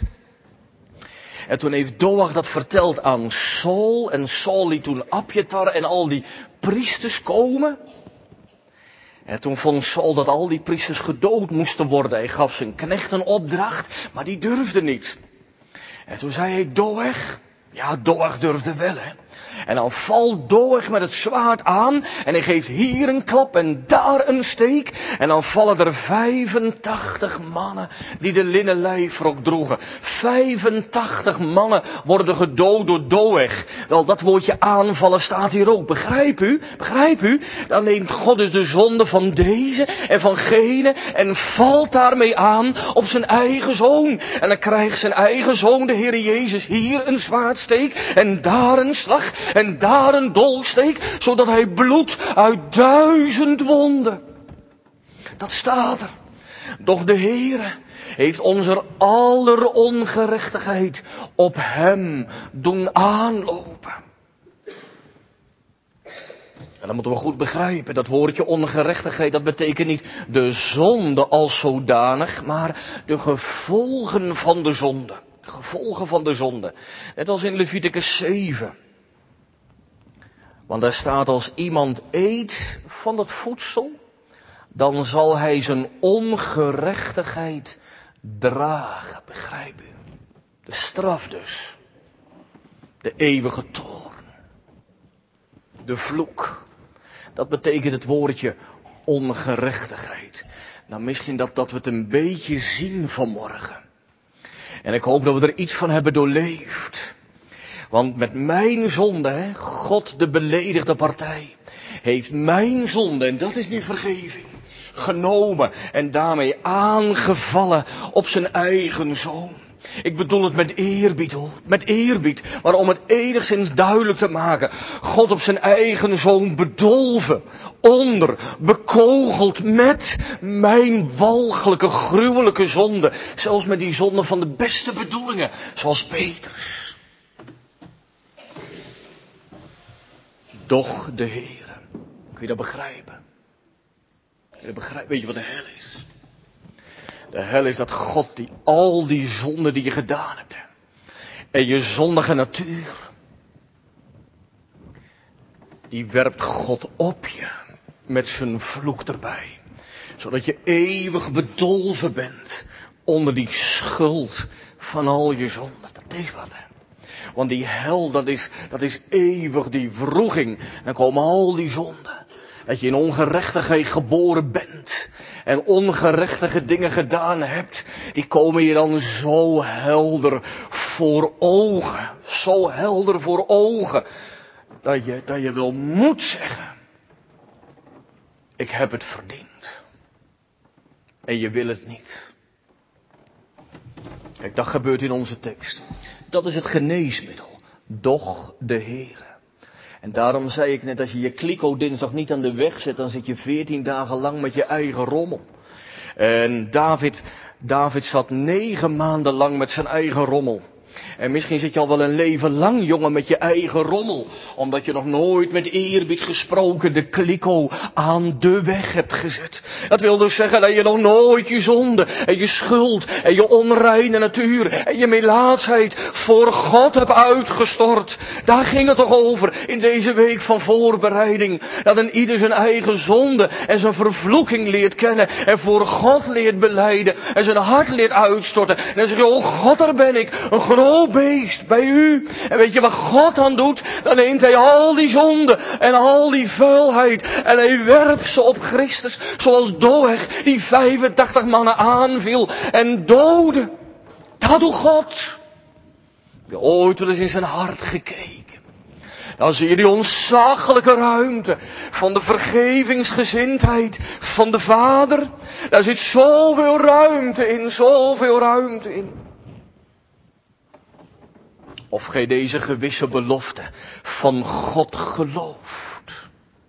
En toen heeft Doeg dat verteld aan Saul en Saul liet toen Abjatar en al die priesters komen. En toen vond Saul dat al die priesters gedood moesten worden. Hij gaf zijn knecht een opdracht, maar die durfde niet. En toen zei hij, Doeg, ja Doeg durfde wel hè. En dan valt Doeg met het zwaard aan en hij geeft hier een klap en daar een steek. En dan vallen er vijfentachtig mannen die de linnen lijfrok droegen. vijfentachtig mannen worden gedood door Doeg. Wel, dat woordje aanvallen staat hier ook. Begrijp u? Begrijp u? Dan neemt God dus de zonde van deze en van gene en valt daarmee aan op zijn eigen zoon. En dan krijgt zijn eigen zoon, de Heer Jezus, hier een zwaardsteek en daar een slag. En daar een dolksteek, zodat hij bloedt uit duizend wonden. Dat staat er. Doch de Heere heeft onze aller ongerechtigheid op hem doen aanlopen. En dan moeten we goed begrijpen, dat woordje ongerechtigheid, dat betekent niet de zonde als zodanig, maar de gevolgen van de zonde. De gevolgen van de zonde. Net als in Leviticus zeven. Want daar staat, als iemand eet van het voedsel, dan zal hij zijn ongerechtigheid dragen. Begrijp u? De straf dus. De eeuwige toorn. De vloek. Dat betekent het woordje ongerechtigheid. Nou, misschien dat, dat we het een beetje zien vanmorgen. En ik hoop dat we er iets van hebben doorleefd. Want met mijn zonde, hè, God de beledigde partij, heeft mijn zonde, en dat is nu vergeving, genomen en daarmee aangevallen op zijn eigen zoon. Ik bedoel het met eerbied hoor, met eerbied, maar om het enigszins duidelijk te maken. God op zijn eigen zoon bedolven, onder, bekogeld met mijn walgelijke, gruwelijke zonde. Zelfs met die zonde van de beste bedoelingen, zoals Petrus. Doch de Heere, kun je dat begrijpen? Kun je dat begrijpen? Weet je wat de hel is? De hel is dat God die al die zonden die je gedaan hebt, en je zondige natuur, die werpt God op je met zijn vloek erbij. Zodat je eeuwig bedolven bent onder die schuld van al je zonden. Dat is wat, hè. Want die hel, dat is, dat is eeuwig die wroeging. Dan komen al die zonden. Dat je in ongerechtigheid geboren bent. En ongerechtige dingen gedaan hebt. Die komen je dan zo helder voor ogen. Zo helder voor ogen. Dat je, dat je wel moet zeggen. Ik heb het verdiend. En je wil het niet. Kijk, dat gebeurt in onze tekst. Dat is het geneesmiddel. Doch de Heere. En daarom zei ik net, als je je kliko dinsdag niet aan de weg zet, dan zit je veertien dagen lang met je eigen rommel. En David, David zat negen maanden lang met zijn eigen rommel. En misschien zit je al wel een leven lang, jongen, met je eigen rommel. Omdat je nog nooit met eerbied gesproken de kliko aan de weg hebt gezet. Dat wil dus zeggen dat je nog nooit je zonde en je schuld en je onreine natuur en je melaatsheid voor God hebt uitgestort. Daar ging het toch over in deze week van voorbereiding. Dat een ieder zijn eigen zonde en zijn vervloeking leert kennen. En voor God leert belijden en zijn hart leert uitstorten. En dan zeg je, oh God, daar ben ik. Een groot beest bij u. En weet je wat God dan doet? Dan neemt hij al die zonde en al die vuilheid en hij werpt ze op Christus. Zoals Doeg die vijfentachtig mannen aanviel en doodde. Dat doet God. Heb je ooit wel eens in zijn hart gekeken? Dan zie je die ontzaglijke ruimte van de vergevingsgezindheid van de Vader. Daar zit zoveel ruimte in, zoveel ruimte in. Of gij deze gewisse belofte van God gelooft.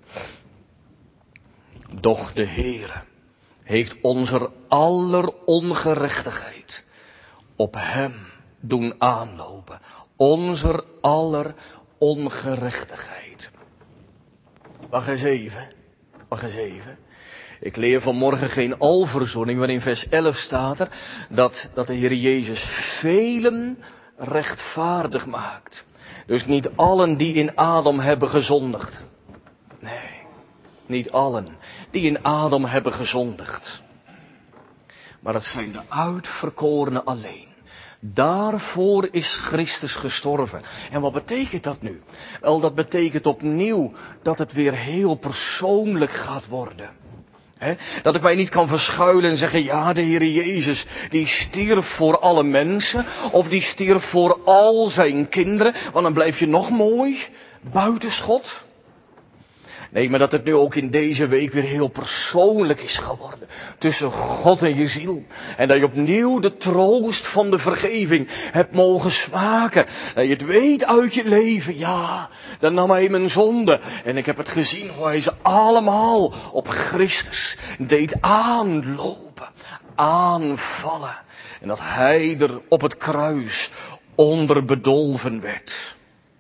Doch de Heere heeft onze aller ongerechtigheid op hem doen aanlopen. Onze aller ongerechtigheid. Wacht eens even. Wacht eens even. Ik leer vanmorgen geen alverzoening, waarin vers elf staat er dat, dat de Heer Jezus velen rechtvaardig maakt. Dus niet allen die in Adam hebben gezondigd. Nee, niet allen die in Adam hebben gezondigd. Maar het zijn de uitverkorenen alleen. Daarvoor is Christus gestorven. En wat betekent dat nu? Wel, dat betekent opnieuw dat het weer heel persoonlijk gaat worden. He, dat ik mij niet kan verschuilen en zeggen, ja, de Heer Jezus, die stierf voor alle mensen, of die stierf voor al zijn kinderen, want dan blijf je nog mooi, buitenschot. Nee, maar dat het nu ook in deze week weer heel persoonlijk is geworden, tussen God en je ziel. En dat je opnieuw de troost van de vergeving hebt mogen smaken. Dat je het weet uit je leven, ja, dan nam hij mijn zonde. En ik heb het gezien hoe hij ze allemaal op Christus deed aanlopen, aanvallen. En dat hij er op het kruis onder bedolven werd.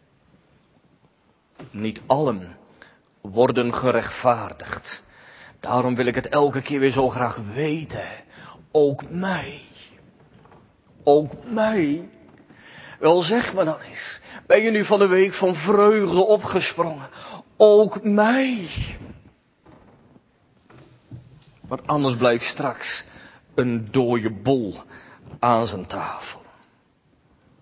Niet allen worden gerechtvaardigd. Daarom wil ik het elke keer weer zo graag weten. Ook mij. Ook mij. Wel, zeg me dan eens. Ben je nu van de week van vreugde opgesprongen? Ook mij. Want anders blijft straks een dode bol aan zijn tafel.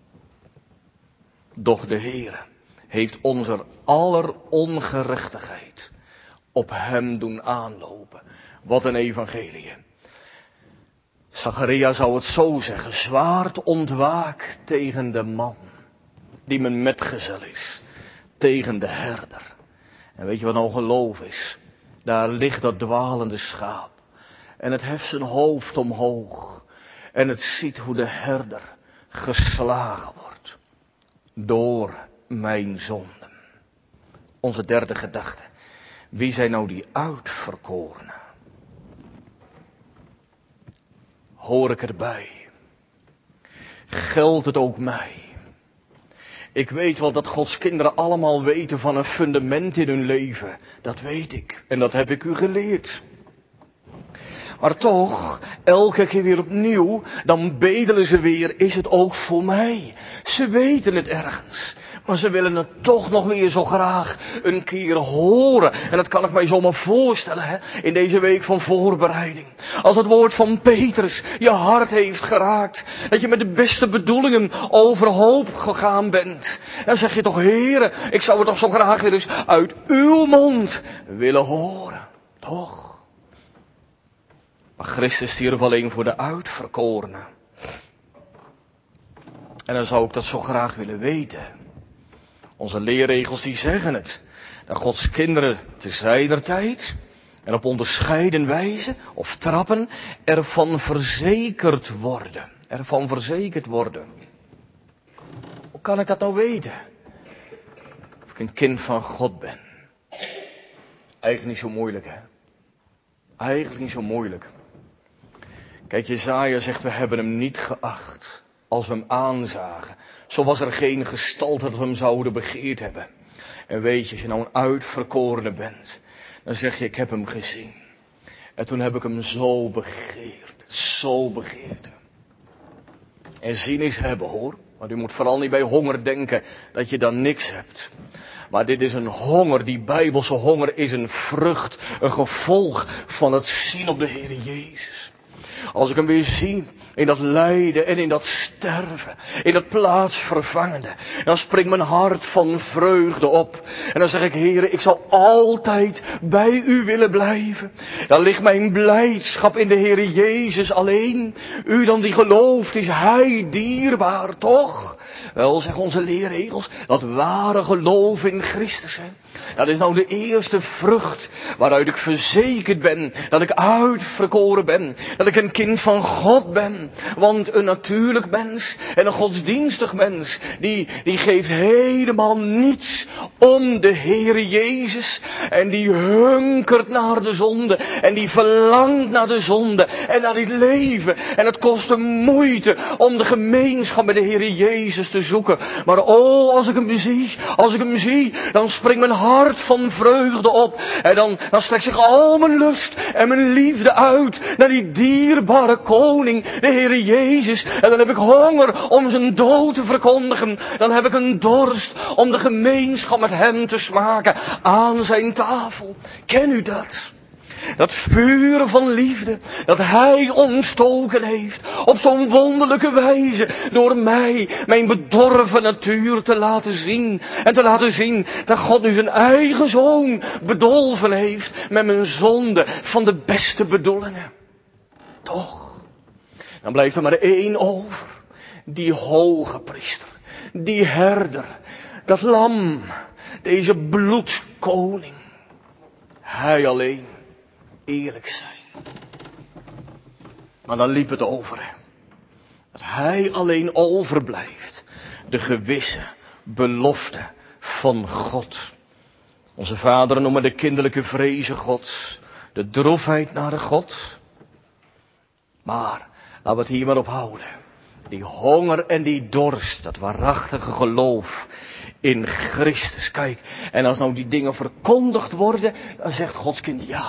Doch de Heere heeft onze aller ongerechtigheid op hem doen aanlopen. Wat een evangelie. Zacharia zou het zo zeggen. Zwaard ontwaak tegen de man die mijn metgezel is. Tegen de herder. En weet je wat nou geloof is? Daar ligt dat dwalende schaap. En het heft zijn hoofd omhoog. En het ziet hoe de herder geslagen wordt. Door mijn zonden. Onze derde gedachte. Wie zijn nou die uitverkorenen? Hoor ik erbij? Geldt het ook mij? Ik weet wel dat Gods kinderen allemaal weten van een fundament in hun leven. Dat weet ik. En dat heb ik u geleerd. Maar toch, elke keer weer opnieuw, dan bedelen ze weer, is het ook voor mij? Ze weten het ergens. Maar ze willen het toch nog weer zo graag een keer horen. En dat kan ik mij zomaar voorstellen, hè, in deze week van voorbereiding. Als het woord van Petrus je hart heeft geraakt. Dat je met de beste bedoelingen overhoop gegaan bent. Dan zeg je toch, Heere, ik zou het toch zo graag weer eens uit uw mond willen horen. Toch? Maar Christus stierf alleen voor de uitverkorenen. En dan zou ik dat zo graag willen weten. Onze leerregels die zeggen het. Dat Gods kinderen te zijner tijd en op onderscheiden wijze of trappen ervan verzekerd worden. Ervan verzekerd worden. Hoe kan ik dat nou weten? Of ik een kind van God ben. Eigenlijk niet zo moeilijk, hè? Eigenlijk niet zo moeilijk. Kijk, Jesaja zegt, we hebben hem niet geacht als we hem aanzagen. Zo was er geen gestalte dat we hem zouden begeerd hebben. En weet je, als je nou een uitverkorene bent, dan zeg je, ik heb hem gezien. En toen heb ik hem zo begeerd, zo begeerd. En zien is hebben, hoor. Maar u moet vooral niet bij honger denken dat je dan niks hebt. Maar dit is een honger, die Bijbelse honger is een vrucht, een gevolg van het zien op de Heer Jezus. Als ik hem weer zie, in dat lijden en in dat sterven, in dat plaatsvervangende, dan springt mijn hart van vreugde op. En dan zeg ik, Heere, ik zal altijd bij u willen blijven. Dan ligt mijn blijdschap in de Heere Jezus alleen. U dan die gelooft, is Hij dierbaar, toch? Wel, zeggen onze leerregels, dat ware geloof in Christus, hè. Dat is nou de eerste vrucht waaruit ik verzekerd ben dat ik uitverkoren ben. Dat ik een kind van God ben. Want een natuurlijk mens en een godsdienstig mens, die, die geeft helemaal niets om de Heere Jezus. En die hunkert naar de zonde. En die verlangt naar de zonde. En naar dit leven. En het kost hem moeite om de gemeenschap met de Heere Jezus te zoeken. Maar oh, als ik hem zie, als ik hem zie, dan springt mijn hart van vreugde op. En dan, dan strekt zich al mijn lust en mijn liefde uit naar die dierbare koning, de Heere Jezus. En dan heb ik honger om zijn dood te verkondigen. Dan heb ik een dorst om de gemeenschap met hem te smaken aan zijn tafel. Ken u dat? Dat vuur van liefde, dat Hij ontstoken heeft, op zo'n wonderlijke wijze, door mij, mijn bedorven natuur te laten zien. En te laten zien dat God nu zijn eigen zoon bedolven heeft met mijn zonde van de beste bedoelingen. Toch, dan blijft er maar één over, die hoge priester, die herder, dat lam, deze bloedkoning. Hij alleen. Eerlijk zijn. Maar dan liep het over. Hè? Dat Hij alleen overblijft. De gewisse belofte van God. Onze vaderen noemen de kinderlijke vrezen Gods. De droefheid naar de God. Maar laten we het hier maar op houden. Die honger en die dorst. Dat waarachtige geloof in Christus. Kijk, en als nou die dingen verkondigd worden, dan zegt Gods kind ja.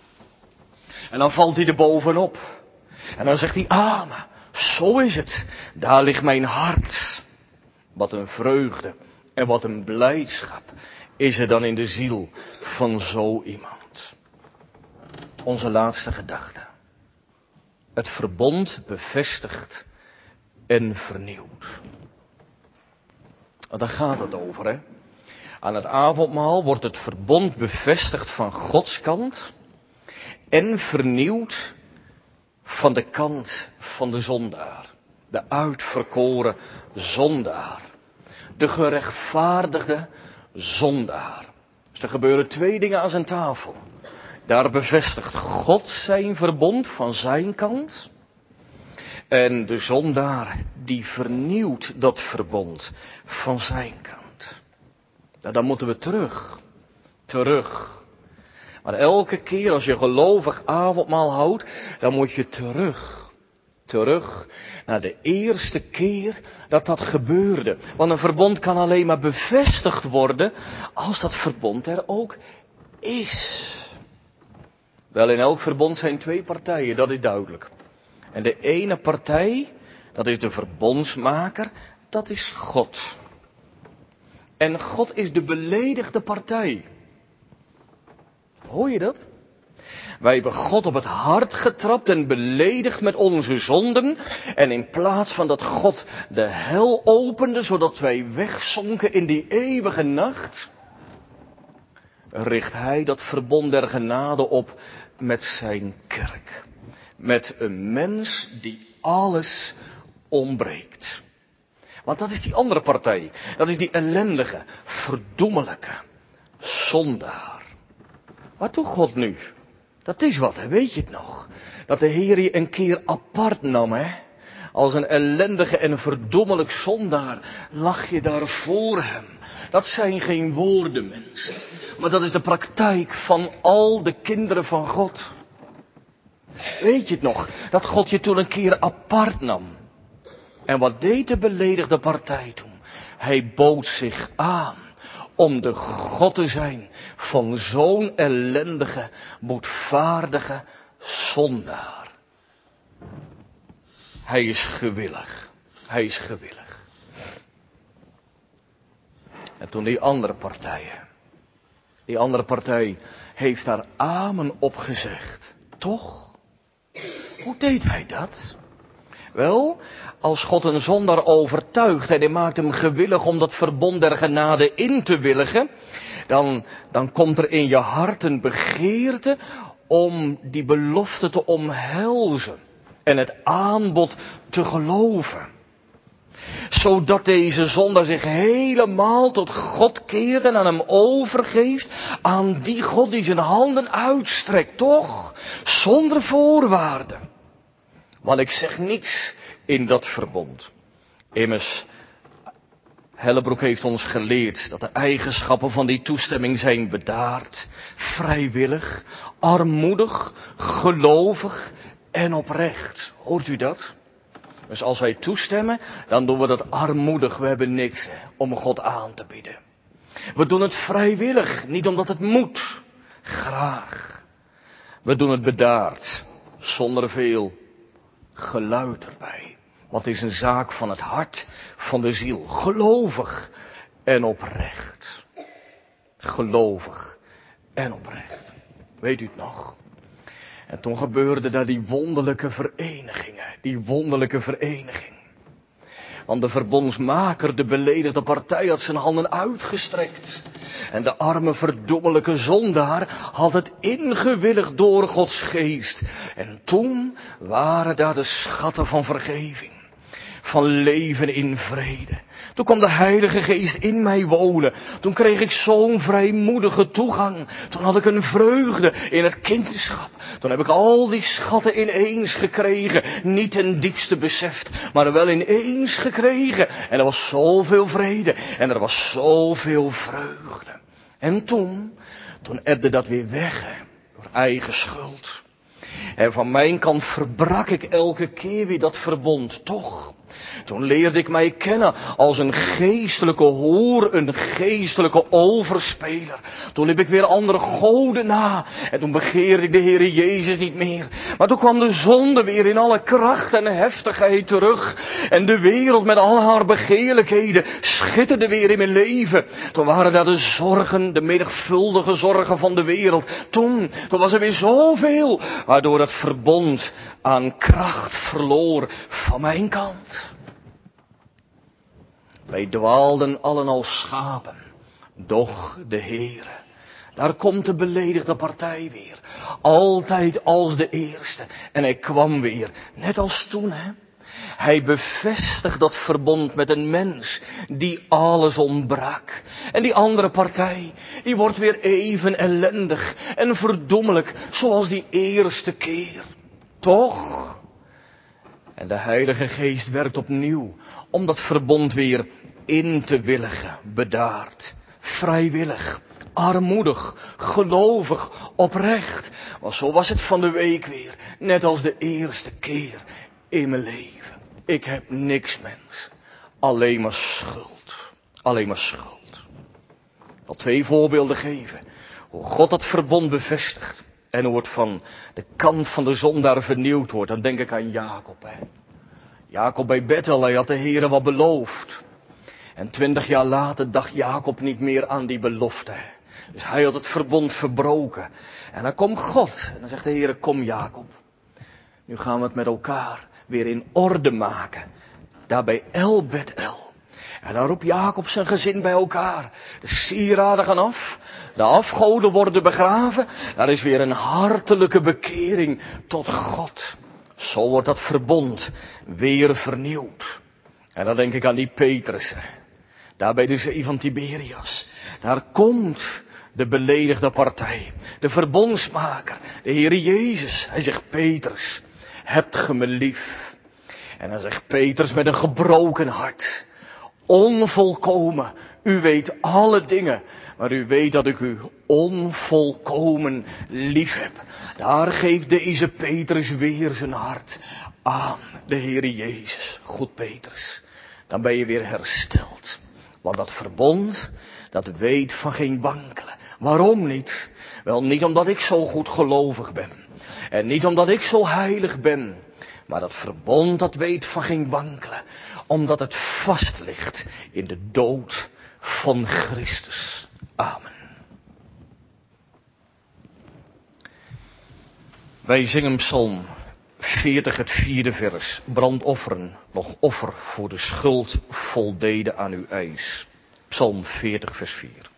En dan valt hij er bovenop. En dan zegt hij, amen, zo is het. Daar ligt mijn hart. Wat een vreugde en wat een blijdschap is er dan in de ziel van zo iemand. Onze laatste gedachte. Het verbond bevestigt en vernieuwt. Want daar gaat het over, hè. Aan het avondmaal wordt het verbond bevestigd van Gods kant en vernieuwd van de kant van de zondaar. De uitverkoren zondaar. De gerechtvaardigde zondaar. Dus er gebeuren twee dingen aan zijn tafel. Daar bevestigt God zijn verbond van zijn kant. En de zondaar die vernieuwt dat verbond van zijn kant. Nou, dan moeten we terug. Terug. Maar elke keer als je gelovig avondmaal houdt, dan moet je terug. Terug naar de eerste keer dat dat gebeurde. Want een verbond kan alleen maar bevestigd worden als dat verbond er ook is. Wel, in elk verbond zijn twee partijen, dat is duidelijk. En de ene partij, dat is de verbondsmaker, dat is God. En God is de beledigde partij. Hoor je dat? Wij hebben God op het hart getrapt en beledigd met onze zonden. En in plaats van dat God de hel opende, zodat wij wegzonken in die eeuwige nacht, richt Hij dat verbond der genade op met zijn kerk. Met een mens die alles ontbreekt. Want dat is die andere partij. Dat is die ellendige, verdoemelijke zondaar. Wat doet God nu? Dat is wat, hè? Weet je het nog? Dat de Heer je een keer apart nam, hè? Als een ellendige en verdommelijk zondaar lag je daar voor hem. Dat zijn geen woorden, mensen. Maar dat is de praktijk van al de kinderen van God. Weet je het nog? Dat God je toen een keer apart nam. En wat deed de beledigde partij toen? Hij bood zich aan om de God te zijn van zo'n ellendige, boetvaardige zondaar. Hij is gewillig. Hij is gewillig. En toen die andere partijen, die andere partij heeft daar amen op gezegd. Toch? Hoe deed hij dat? Wel, als God een zondaar overtuigt en hij maakt hem gewillig om dat verbond der genade in te willigen, dan, dan komt er in je hart een begeerte om die belofte te omhelzen en het aanbod te geloven. Zodat deze zondaar zich helemaal tot God keert en aan hem overgeeft, aan die God die zijn handen uitstrekt, toch? Zonder voorwaarden. Want ik zeg niets in dat verbond. Immers, Hellebroek heeft ons geleerd dat de eigenschappen van die toestemming zijn bedaard, vrijwillig, armoedig, gelovig en oprecht. Hoort u dat? Dus als wij toestemmen, dan doen we dat armoedig. We hebben niks om God aan te bieden. We doen het vrijwillig, niet omdat het moet. Graag. We doen het bedaard, zonder veel geluid erbij. Want het is een zaak van het hart, van de ziel. Gelovig en oprecht. Gelovig en oprecht. Weet u het nog? En toen gebeurde daar die wonderlijke verenigingen. Die wonderlijke vereniging. Want de verbondsmaker, de beledigde partij, had zijn handen uitgestrekt. En de arme verdommelijke zondaar had het ingewilligd door Gods geest. En toen waren daar de schatten van vergeving. Van leven in vrede. Toen kwam de Heilige Geest in mij wonen. Toen kreeg ik zo'n vrijmoedige toegang. Toen had ik een vreugde in het kindschap. Toen heb ik al die schatten ineens gekregen. Niet ten diepste beseft, maar wel ineens gekregen. En er was zoveel vrede. En er was zoveel vreugde. En toen, toen ebde dat weer weg, hè, door eigen schuld. En van mijn kant verbrak ik elke keer weer dat verbond, toch? Toen leerde ik mij kennen als een geestelijke hoer, een geestelijke overspeler. Toen liep ik weer andere goden na. En toen begeerde ik de Heere Jezus niet meer. Maar toen kwam de zonde weer in alle kracht en heftigheid terug. En de wereld met al haar begeerlijkheden schitterde weer in mijn leven. Toen waren daar de zorgen, de menigvuldige zorgen van de wereld. Toen, toen was er weer zoveel, waardoor het verbond aan kracht verloor van mijn kant. Wij dwaalden allen als schapen, doch de Heere, daar komt de beledigde partij weer. Altijd als de eerste. En hij kwam weer, net als toen, hè. Hij bevestigt dat verbond met een mens die alles ontbrak. En die andere partij, die wordt weer even ellendig en verdommelijk zoals die eerste keer. Toch? En de Heilige Geest werkt opnieuw om dat verbond weer in te willigen, bedaard, vrijwillig, armoedig, gelovig, oprecht. Want zo was het van de week weer, net als de eerste keer in mijn leven. Ik heb niks, mens. Alleen maar schuld. Alleen maar schuld. Ik wil twee voorbeelden geven. Hoe God dat verbond bevestigt. En hoe het van de kant van de zondaar vernieuwd wordt. Dan denk ik aan Jacob. Hè. Jacob bij Bethel, hij had de Heere wat beloofd. En twintig jaar later dacht Jacob niet meer aan die belofte. Dus hij had het verbond verbroken. En dan komt God. En dan zegt de Heere, kom Jacob. Nu gaan we het met elkaar weer in orde maken. Daar bij El Bethel. En dan roept Jacob zijn gezin bij elkaar. De sieraden gaan af. De afgoden worden begraven. Er is weer een hartelijke bekering tot God. Zo wordt dat verbond weer vernieuwd. En dan denk ik aan die Petrus. Daar bij de zee van Tiberias. Daar komt de beledigde partij. De verbondsmaker. De Heere Jezus. Hij zegt, Petrus, hebt ge me lief? En dan zegt Petrus met een gebroken hart. Onvolkomen. U weet alle dingen. Maar u weet dat ik u onvolkomen lief heb. Daar geeft deze Petrus weer zijn hart aan de Heere Jezus. Goed Petrus. Dan ben je weer hersteld. Want dat verbond, dat weet van geen wankelen. Waarom niet? Wel niet omdat ik zo goed gelovig ben. En niet omdat ik zo heilig ben. Maar dat verbond, dat weet van geen wankelen. Omdat het vast ligt in de dood van Christus. Amen. Wij zingen Psalm veertig, het vierde vers. Brandofferen, nog offer voor de schuld voldeden aan uw eis. Psalm veertig, vers vier.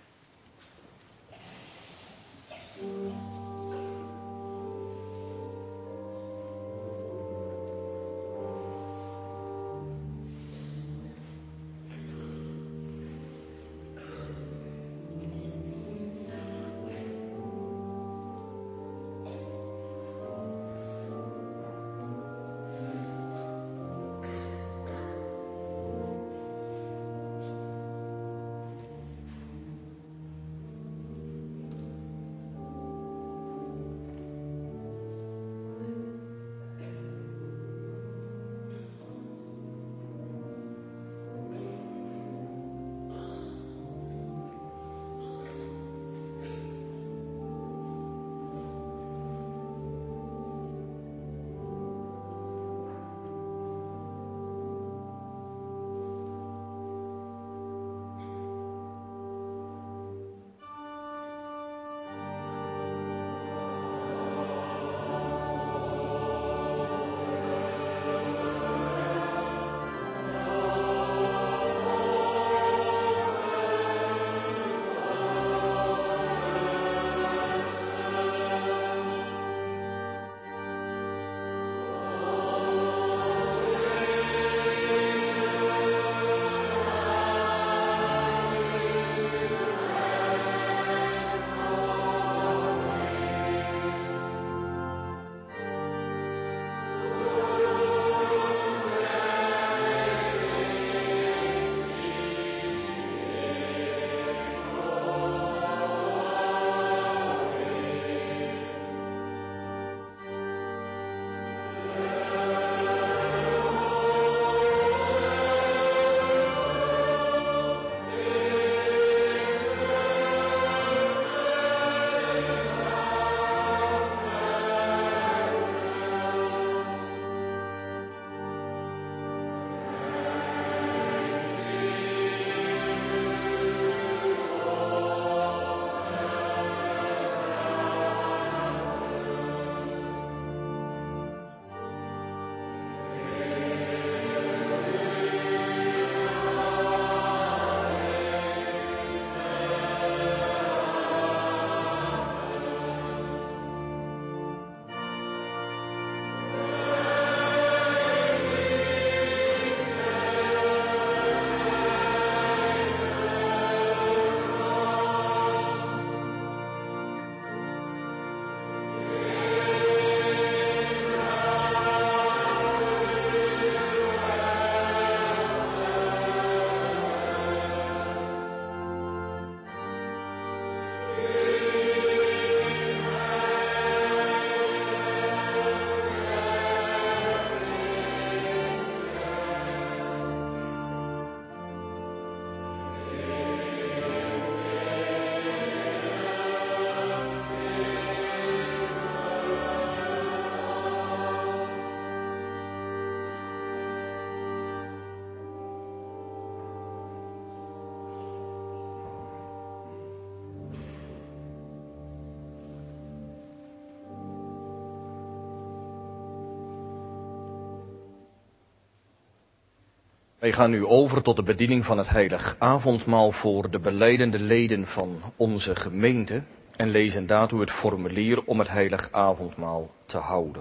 Wij gaan nu over tot de bediening van het heilig avondmaal voor de belijdende leden van onze gemeente en lezen daartoe het formulier om het heilig avondmaal te houden.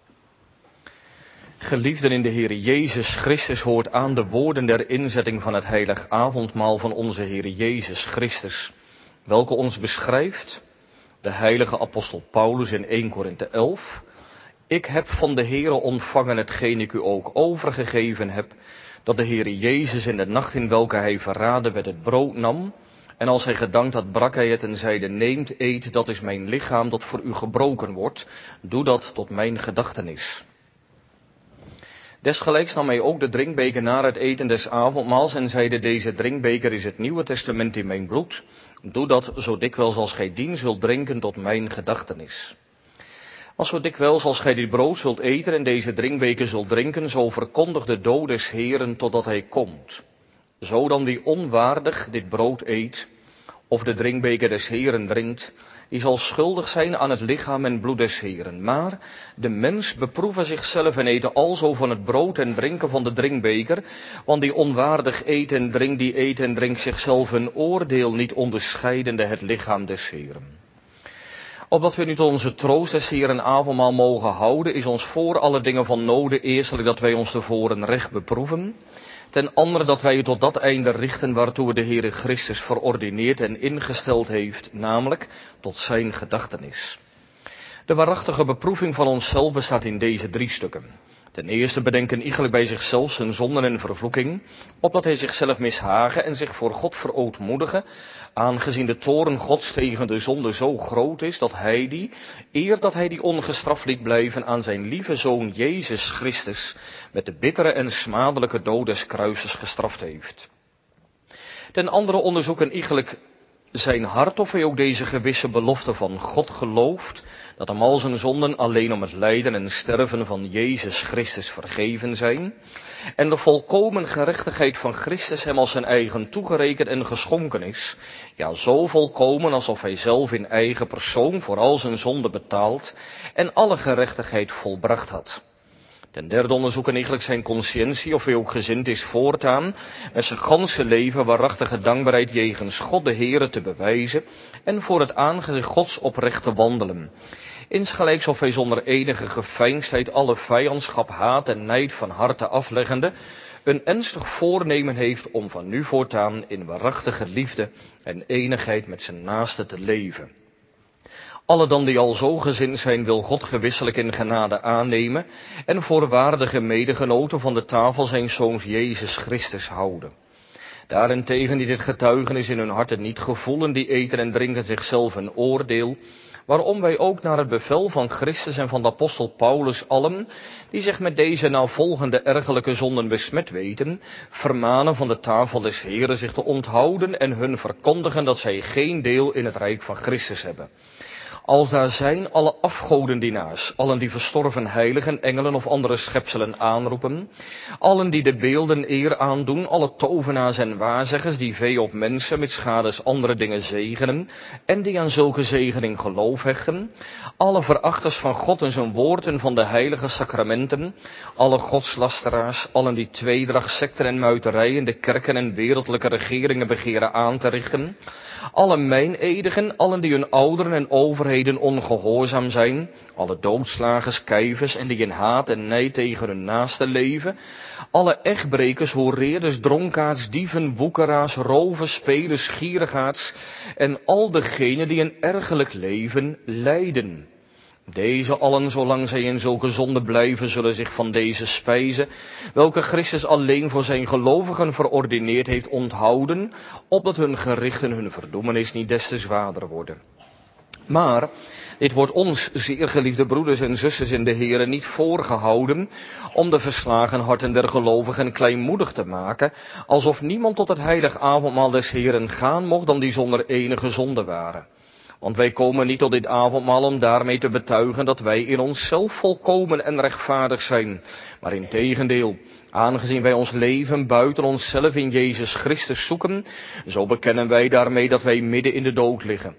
Geliefden in de Heer Jezus Christus, hoort aan de woorden der inzetting van het heilig avondmaal van onze Heer Jezus Christus, welke ons beschrijft, de heilige apostel Paulus in eerste Korinthe elf. Ik heb van de Heere ontvangen hetgeen ik u ook overgegeven heb, dat de Heere Jezus in de nacht in welke hij verraden werd het brood nam, en als hij gedankt had, brak hij het en zeide, neemt, eet, dat is mijn lichaam dat voor u gebroken wordt, doe dat tot mijn gedachtenis. Desgelijks nam hij ook de drinkbeker na het eten des avondmaals en zeide, deze drinkbeker is het Nieuwe Testament in mijn bloed, doe dat zo dikwijls als gij dien zult drinken tot mijn gedachtenis. Als zo dikwijls als gij dit brood zult eten en deze drinkbeker zult drinken, zo verkondigt de dood des Heeren totdat hij komt. Zo dan wie onwaardig dit brood eet, of de drinkbeker des Heeren drinkt, die zal schuldig zijn aan het lichaam en bloed des Heeren. Maar de mens beproeve zichzelf en eten alzo van het brood en drinken van de drinkbeker, want die onwaardig eet en drinkt, die eet en drinkt zichzelf een oordeel, niet onderscheidende het lichaam des Heeren. Opdat we nu tot onze troost des Heeren avondmaal mogen houden, is ons voor alle dingen van noden eerstelijk dat wij ons tevoren recht beproeven. Ten andere dat wij u tot dat einde richten waartoe we de Heere Christus verordineerd en ingesteld heeft, namelijk tot zijn gedachtenis. De waarachtige beproeving van onszelf bestaat in deze drie stukken. Ten eerste bedenken iegelijk bij zichzelf zijn zonden en vervloeking, opdat hij zichzelf mishagen en zich voor God verootmoedigen, aangezien de toorn Gods tegen de zonde zo groot is, dat hij die, eer dat hij die ongestraft liet blijven, aan zijn lieve Zoon Jezus Christus met de bittere en smadelijke dood des kruises gestraft heeft. Ten andere onderzoeken iegelijk zijn hart of hij ook deze gewisse belofte van God gelooft, dat hem al zijn zonden alleen om het lijden en sterven van Jezus Christus vergeven zijn, en de volkomen gerechtigheid van Christus hem als zijn eigen toegerekend en geschonken is, ja zo volkomen alsof hij zelf in eigen persoon voor al zijn zonden betaald en alle gerechtigheid volbracht had. Ten derde onderzoeken eigenlijk zijn consciëntie of hij ook gezind is voortaan met zijn ganse leven waarachtige dankbaarheid jegens God de Heere te bewijzen en voor het aangezicht Gods oprecht te wandelen. Insgelijks of hij zonder enige geveinsdheid alle vijandschap, haat en nijd van harte afleggende een ernstig voornemen heeft om van nu voortaan in waarachtige liefde en enigheid met zijn naaste te leven. Alle dan die al zo gezind zijn, wil God gewisselijk in genade aannemen en voor waardige medegenoten van de tafel zijn Zoons Jezus Christus houden. Daarentegen die dit getuigenis in hun harten niet gevoelen, die eten en drinken zichzelf een oordeel, waarom wij ook naar het bevel van Christus en van de apostel Paulus allen, die zich met deze navolgende ergelijke zonden besmet weten, vermanen van de tafel des Heeren zich te onthouden en hun verkondigen dat zij geen deel in het rijk van Christus hebben. Als daar zijn alle afgodendienaars, allen die verstorven heiligen, engelen of andere schepselen aanroepen, allen die de beelden eer aandoen, alle tovenaars en waarzeggers die vee op mensen met schades andere dingen zegenen en die aan zulke zegening geloof hechten, alle verachters van God en zijn woord en van de heilige sacramenten, alle godslasteraars, allen die tweedracht, sekten en muiterijen, de kerken en wereldlijke regeringen begeren aan te richten, alle meinedigen, allen die hun ouderen en overheden ongehoorzaam zijn, alle doodslagers, kijvers en die in haat en nijd tegen hun naaste leven, alle echtbrekers, hoereerders, dronkaards, dieven, woekeraars, rovers, spelers, gierigaards en al degenen die een ergerlijk leven lijden. Deze allen, zolang zij in zulke zonde blijven, zullen zich van deze spijze, welke Christus alleen voor zijn gelovigen verordineerd heeft, onthouden, opdat hun gerichten hun verdoemenis niet des te zwaarder worden. Maar dit wordt ons, zeer geliefde broeders en zusters in de Heere, niet voorgehouden om de verslagen harten der gelovigen kleinmoedig te maken, alsof niemand tot het heilig avondmaal des Heeren gaan mocht dan die zonder enige zonde waren. Want wij komen niet tot dit avondmaal om daarmee te betuigen dat wij in onszelf volkomen en rechtvaardig zijn, maar integendeel, aangezien wij ons leven buiten onszelf in Jezus Christus zoeken, zo bekennen wij daarmee dat wij midden in de dood liggen.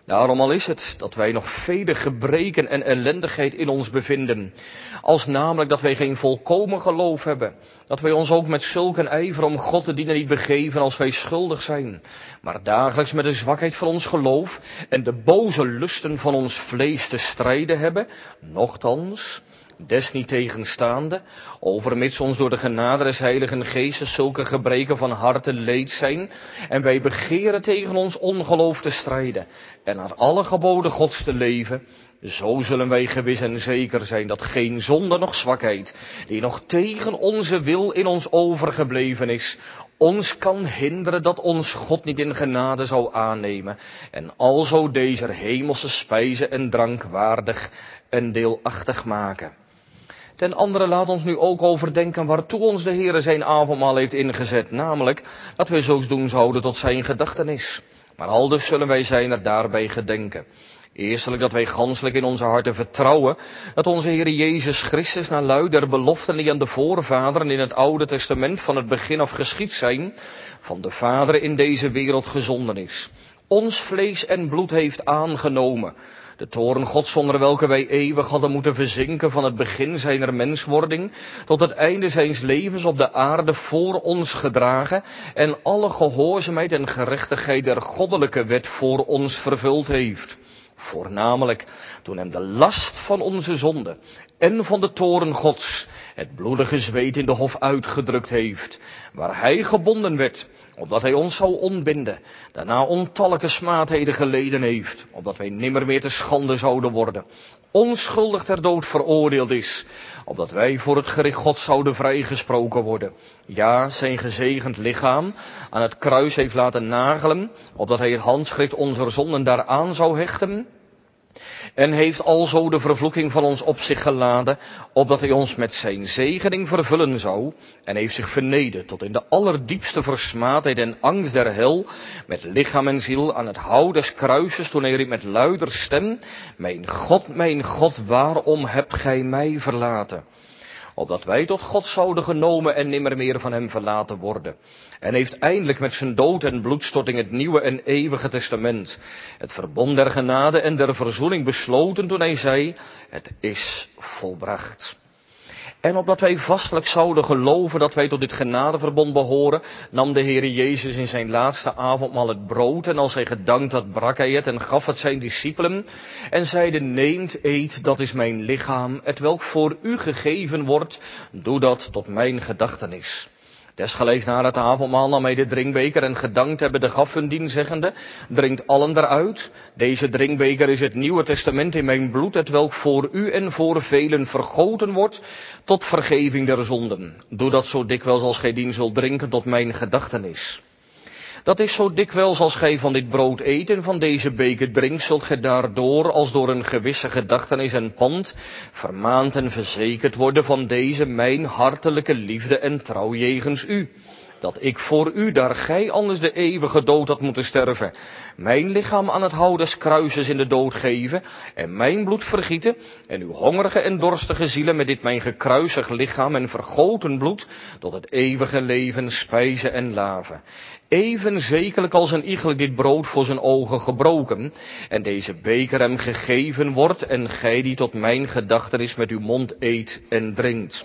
Daarom al is het dat wij nog vele gebreken en ellendigheid in ons bevinden. Als namelijk dat wij geen volkomen geloof hebben. Dat wij ons ook met zulk een ijver om God te dienen niet begeven als wij schuldig zijn. Maar dagelijks met de zwakheid van ons geloof en de boze lusten van ons vlees te strijden hebben. Nochtans, desniettegenstaande, overmits ons door de genade des Heiligen Geestes zulke gebreken van harte leed zijn, en wij begeren tegen ons ongeloof te strijden, en naar alle geboden Gods te leven, zo zullen wij gewis en zeker zijn dat geen zonde noch zwakheid, die nog tegen onze wil in ons overgebleven is, ons kan hinderen dat ons God niet in genade zou aannemen, en alzo deze hemelse spijze en drank waardig en deelachtig maken. Ten andere laat ons nu ook overdenken waartoe ons de Heere zijn avondmaal heeft ingezet, namelijk dat wij zo's doen zouden tot zijn gedachtenis. Maar aldus zullen wij zijn er daarbij gedenken. Eerstelijk dat wij ganselijk in onze harten vertrouwen dat onze Heer Jezus Christus naar luid der beloften die aan de voorvaderen in het Oude Testament van het begin af geschied zijn, van de Vader in deze wereld gezonden is. Ons vlees en bloed heeft aangenomen. De toorn Gods onder welke wij eeuwig hadden moeten verzinken van het begin zijner menswording tot het einde zijns levens op de aarde voor ons gedragen en alle gehoorzaamheid en gerechtigheid der goddelijke wet voor ons vervuld heeft. Voornamelijk toen hem de last van onze zonde en van de toorn Gods het bloedige zweet in de hof uitgedrukt heeft, waar hij gebonden werd, opdat hij ons zou ontbinden, daarna ontallijke smaadheden geleden heeft, opdat wij nimmer meer te schande zouden worden, onschuldig ter dood veroordeeld is, opdat wij voor het gericht Gods zouden vrijgesproken worden. Ja, zijn gezegend lichaam aan het kruis heeft laten nagelen, opdat hij het handschrift onze zonden daaraan zou hechten, en heeft alzo de vervloeking van ons op zich geladen, opdat hij ons met zijn zegening vervullen zou, en heeft zich vernederd tot in de allerdiepste versmaadheid en angst der hel, met lichaam en ziel aan het hout des kruises, toen hij riep met luider stem: Mijn God, mijn God, waarom hebt gij mij verlaten? Opdat wij tot God zouden genomen en nimmer meer van hem verlaten worden. En heeft eindelijk met zijn dood en bloedstorting het nieuwe en eeuwige testament, het verbond der genade en der verzoening besloten toen hij zei: Het is volbracht. En opdat wij vastelijk zouden geloven dat wij tot dit genadeverbond behoren, nam de Heere Jezus in zijn laatste avondmaal het brood, en als hij gedankt had, brak hij het en gaf het zijn discipelen, en zeide: Neemt, eet, dat is mijn lichaam, hetwelk voor u gegeven wordt, doe dat tot mijn gedachtenis. Desgelijks na het avondmaal nam hij de drinkbeker en gedankt hebben de gaf hun dien zeggende: Drinkt allen eruit. Deze drinkbeker is het Nieuwe Testament in mijn bloed, hetwelk voor u en voor velen vergoten wordt tot vergeving der zonden. Doe dat zo dikwijls als gij dien zult drinken tot mijn gedachtenis. Dat is zo dikwijls als gij van dit brood eet en van deze beker drinkt, zult gij daardoor als door een gewisse gedachtenis en pand vermaand en verzekerd worden van deze mijn hartelijke liefde en trouw jegens u. Dat ik voor u, daar gij anders de eeuwige dood had moeten sterven, mijn lichaam aan het hout des kruises in de dood geven en mijn bloed vergieten en uw hongerige en dorstige zielen met dit mijn gekruisig lichaam en vergoten bloed tot het eeuwige leven spijzen en laven. Even zekerlijk als een igel dit brood voor zijn ogen gebroken en deze beker hem gegeven wordt en gij die tot mijn gedachtenis met uw mond eet en drinkt.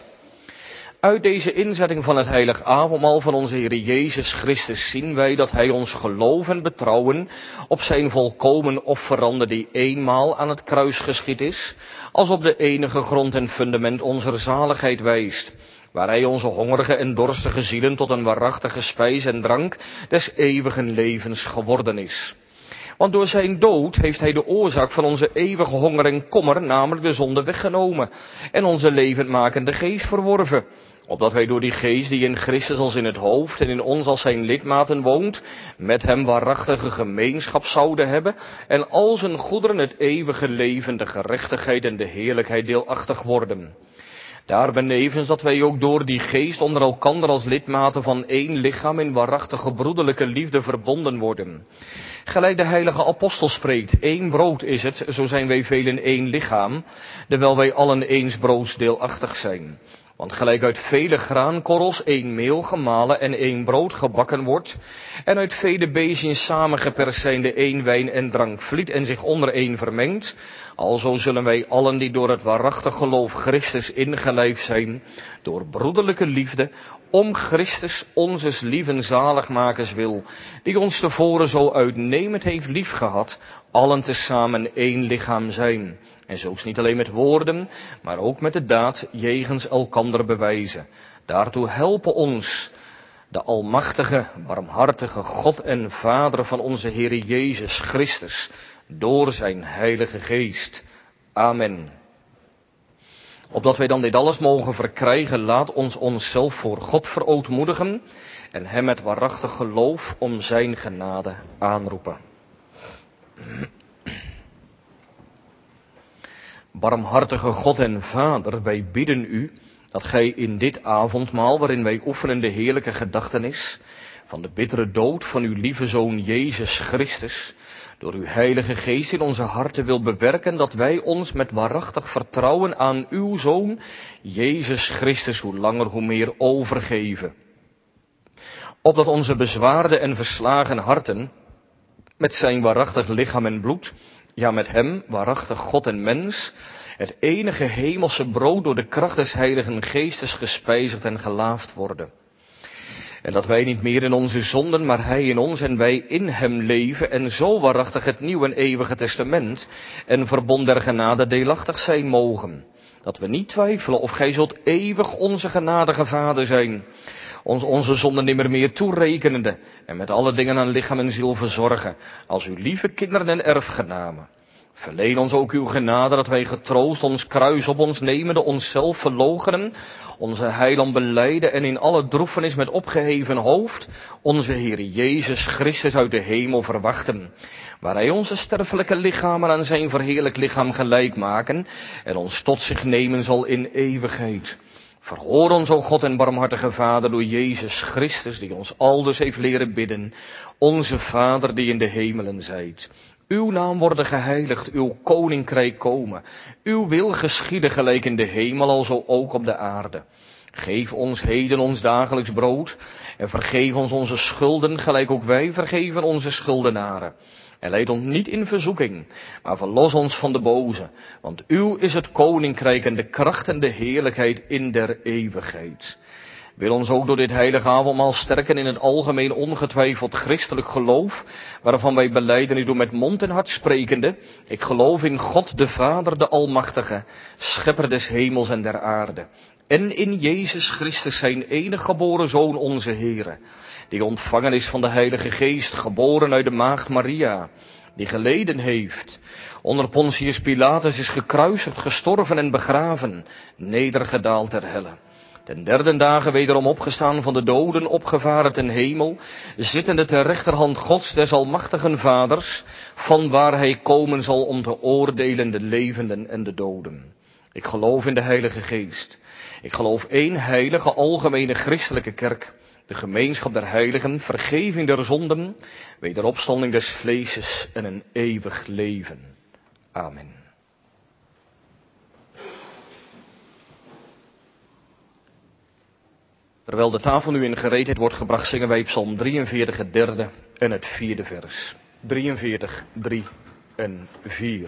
Uit deze inzetting van het heilig avondmaal van onze Heer Jezus Christus zien wij dat hij ons geloof en betrouwen op zijn volkomen offerande die eenmaal aan het kruis geschied is, als op de enige grond en fundament onze zaligheid wijst, waar hij onze hongerige en dorstige zielen tot een waarachtige spijs en drank des eeuwigen levens geworden is. Want door zijn dood heeft hij de oorzaak van onze eeuwige honger en kommer, namelijk de zonde, weggenomen en onze levendmakende geest verworven, opdat wij door die geest die in Christus als in het hoofd en in ons als zijn lidmaten woont, met hem waarachtige gemeenschap zouden hebben en al zijn goederen het eeuwige leven, de gerechtigheid en de heerlijkheid deelachtig worden. Daarbenevens dat wij ook door die geest onder elkander als lidmaten van één lichaam in waarachtige broederlijke liefde verbonden worden. Gelijk de heilige apostel spreekt: één brood is het, zo zijn wij velen één lichaam, terwijl wij allen eens broods deelachtig zijn. Want gelijk uit vele graankorrels één meel gemalen en één brood gebakken wordt, en uit vele beziën samengeperst zijnde één wijn en drank vliet en zich onder één vermengt, alzo zullen wij allen die door het waarachtig geloof Christus ingelijfd zijn, door broederlijke liefde, om Christus onzes lieven zaligmakers wil, die ons tevoren zo uitnemend heeft liefgehad, allen tezamen één lichaam zijn. En zulks niet alleen met woorden, maar ook met de daad jegens elkander bewijzen. Daartoe helpen ons de almachtige, barmhartige God en Vader van onze Heer Jezus Christus, door zijn Heilige Geest. Amen. Opdat wij dan dit alles mogen verkrijgen, laat ons onszelf voor God verootmoedigen en hem met waarachtig geloof om zijn genade aanroepen. Barmhartige God en Vader, wij bidden u dat gij in dit avondmaal, waarin wij oefenen de heerlijke gedachtenis van de bittere dood van uw lieve Zoon Jezus Christus, door uw Heilige Geest in onze harten wil bewerken, dat wij ons met waarachtig vertrouwen aan uw Zoon Jezus Christus hoe langer hoe meer overgeven. Opdat onze bezwaarde en verslagen harten met zijn waarachtig lichaam en bloed, ja met hem, waarachtig God en mens, het enige hemelse brood door de kracht des Heiligen Geestes gespijzigd en gelaafd worden. En dat wij niet meer in onze zonden, maar hij in ons en wij in hem leven, en zo waarachtig het nieuw en eeuwige testament en verbond der genade deelachtig zijn mogen. Dat we niet twijfelen of gij zult eeuwig onze genadige Vader zijn, ons onze zonden nimmer meer toerekenende en met alle dingen aan lichaam en ziel verzorgen, als uw lieve kinderen en erfgenamen. Verleen ons ook uw genade, dat wij getroost ons kruis op ons nemende, onszelf verloochenen, onze heiland belijden en in alle droefenis met opgeheven hoofd onze Heer Jezus Christus uit de hemel verwachten, waar hij onze sterfelijke lichamen aan zijn verheerlijk lichaam gelijk maken en ons tot zich nemen zal in eeuwigheid. Verhoor ons, o God en barmhartige Vader, door Jezus Christus, die ons aldus heeft leren bidden, onze Vader die in de hemelen zijt. Uw naam worden geheiligd, uw koninkrijk komen, uw wil geschieden gelijk in de hemel, alzo ook op de aarde. Geef ons heden ons dagelijks brood en vergeef ons onze schulden, gelijk ook wij vergeven onze schuldenaren. En leid ons niet in verzoeking, maar verlos ons van de boze, want uw is het koninkrijk en de kracht en de heerlijkheid in der eeuwigheid. Wil ons ook door dit heilige avondmaal sterken in het algemeen ongetwijfeld christelijk geloof, waarvan wij belijden door met mond en hart sprekende: ik geloof in God de Vader, de Almachtige, schepper des hemels en der aarde, en in Jezus Christus zijn enige geboren Zoon onze Heere, die ontvangen is van de Heilige Geest, geboren uit de maagd Maria, die geleden heeft, onder Pontius Pilatus is gekruisigd, gestorven en begraven, nedergedaald ter helle. Ten derde dagen wederom opgestaan van de doden, opgevaren ten hemel, zittende ter rechterhand Gods des almachtigen Vaders, van waar hij komen zal om te oordelen de levenden en de doden. Ik geloof in de Heilige Geest. Ik geloof één heilige, algemene christelijke kerk, de gemeenschap der heiligen, vergeving der zonden, wederopstanding des vleeses en een eeuwig leven. Amen. Terwijl de tafel nu in gereedheid wordt gebracht, zingen wij Psalm drieënveertig, het derde en het vierde vers. drieënveertig, drie en vier.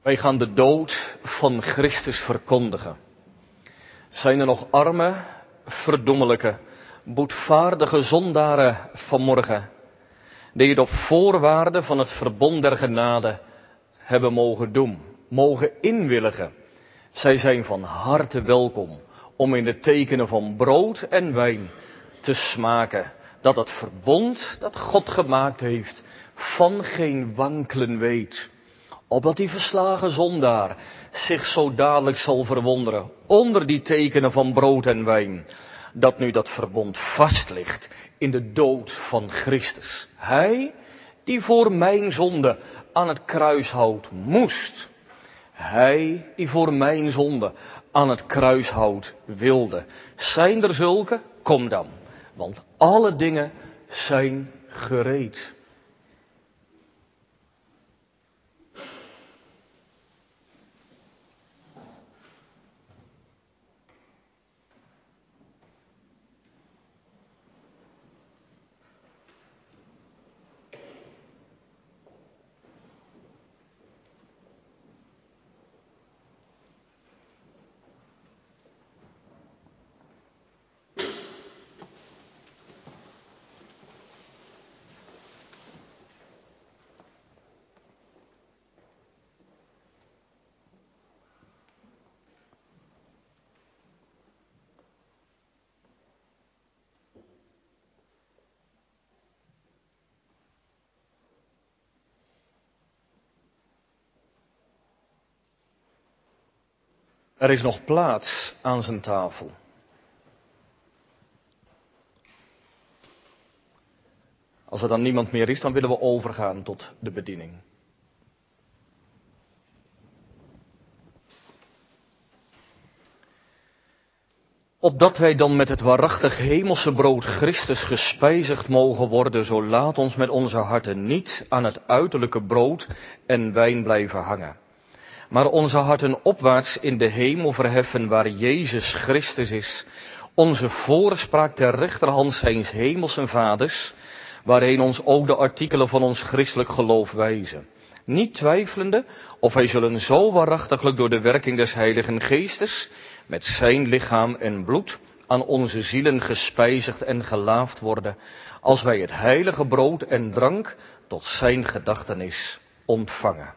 Wij gaan de dood van Christus verkondigen. Zijn er nog arme, verdommelijke, boetvaardige zondaren vanmorgen, die het op voorwaarde van het verbond der genade hebben mogen doen, mogen inwilligen. Zij zijn van harte welkom om in de tekenen van brood en wijn te smaken dat het verbond dat God gemaakt heeft van geen wankelen weet. Opdat die verslagen zondaar zich zo dadelijk zal verwonderen onder die tekenen van brood en wijn, dat nu dat verbond vast ligt in de dood van Christus. Hij die voor mijn zonde aan het kruishout moest. Hij die voor mijn zonde aan het kruishout wilde. Zijn er zulke? Kom dan, want alle dingen zijn gereed. Er is nog plaats aan zijn tafel. Als er dan niemand meer is, dan willen we overgaan tot de bediening. Opdat wij dan met het waarachtig hemelse brood Christus gespijzigd mogen worden, zo laat ons met onze harten niet aan het uiterlijke brood en wijn blijven hangen. Maar onze harten opwaarts in de hemel verheffen, waar Jezus Christus is, onze voorspraak ter rechterhand zijns hemelsen vaders, waarheen ons ook de artikelen van ons christelijk geloof wijzen. Niet twijfelende of wij zullen zo waarachtiglijk door de werking des Heiligen Geestes met zijn lichaam en bloed aan onze zielen gespijzigd en gelaafd worden, als wij het heilige brood en drank tot zijn gedachtenis ontvangen.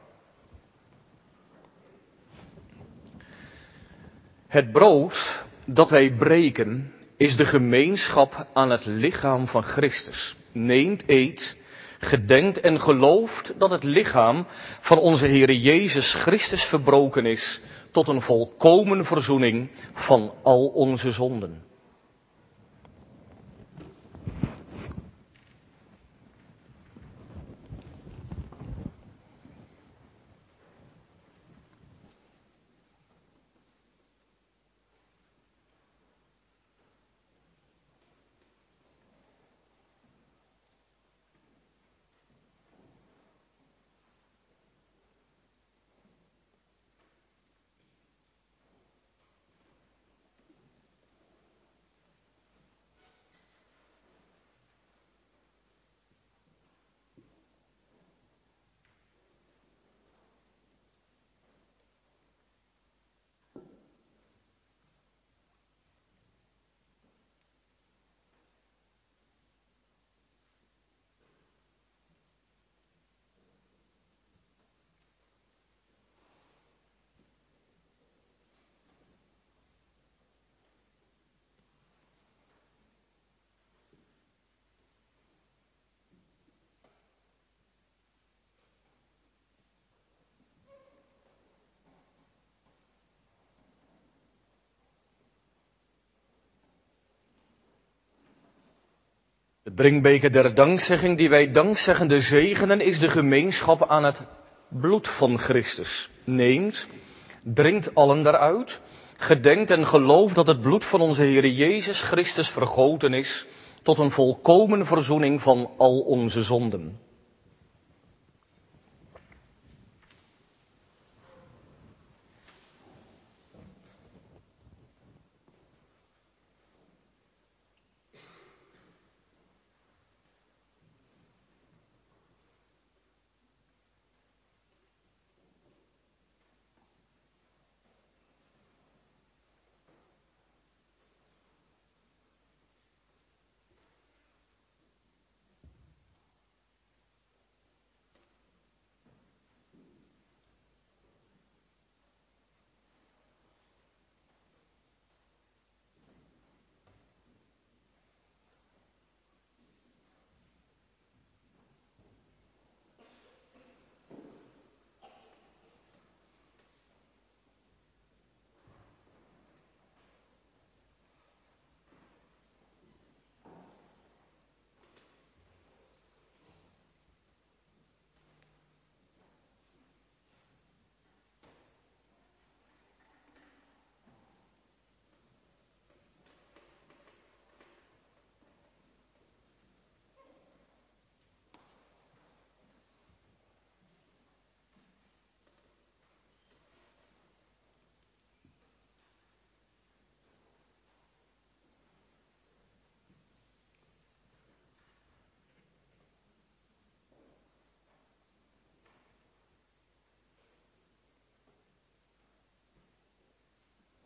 Het brood dat wij breken is de gemeenschap aan het lichaam van Christus. Neemt, eet, gedenkt en gelooft dat het lichaam van onze Heere Jezus Christus verbroken is tot een volkomen verzoening van al onze zonden. De drinkbeker der dankzegging die wij dankzeggende zegenen is de gemeenschap aan het bloed van Christus. Neemt, drinkt allen daaruit, gedenkt en gelooft dat het bloed van onze Heere Jezus Christus vergoten is tot een volkomen verzoening van al onze zonden.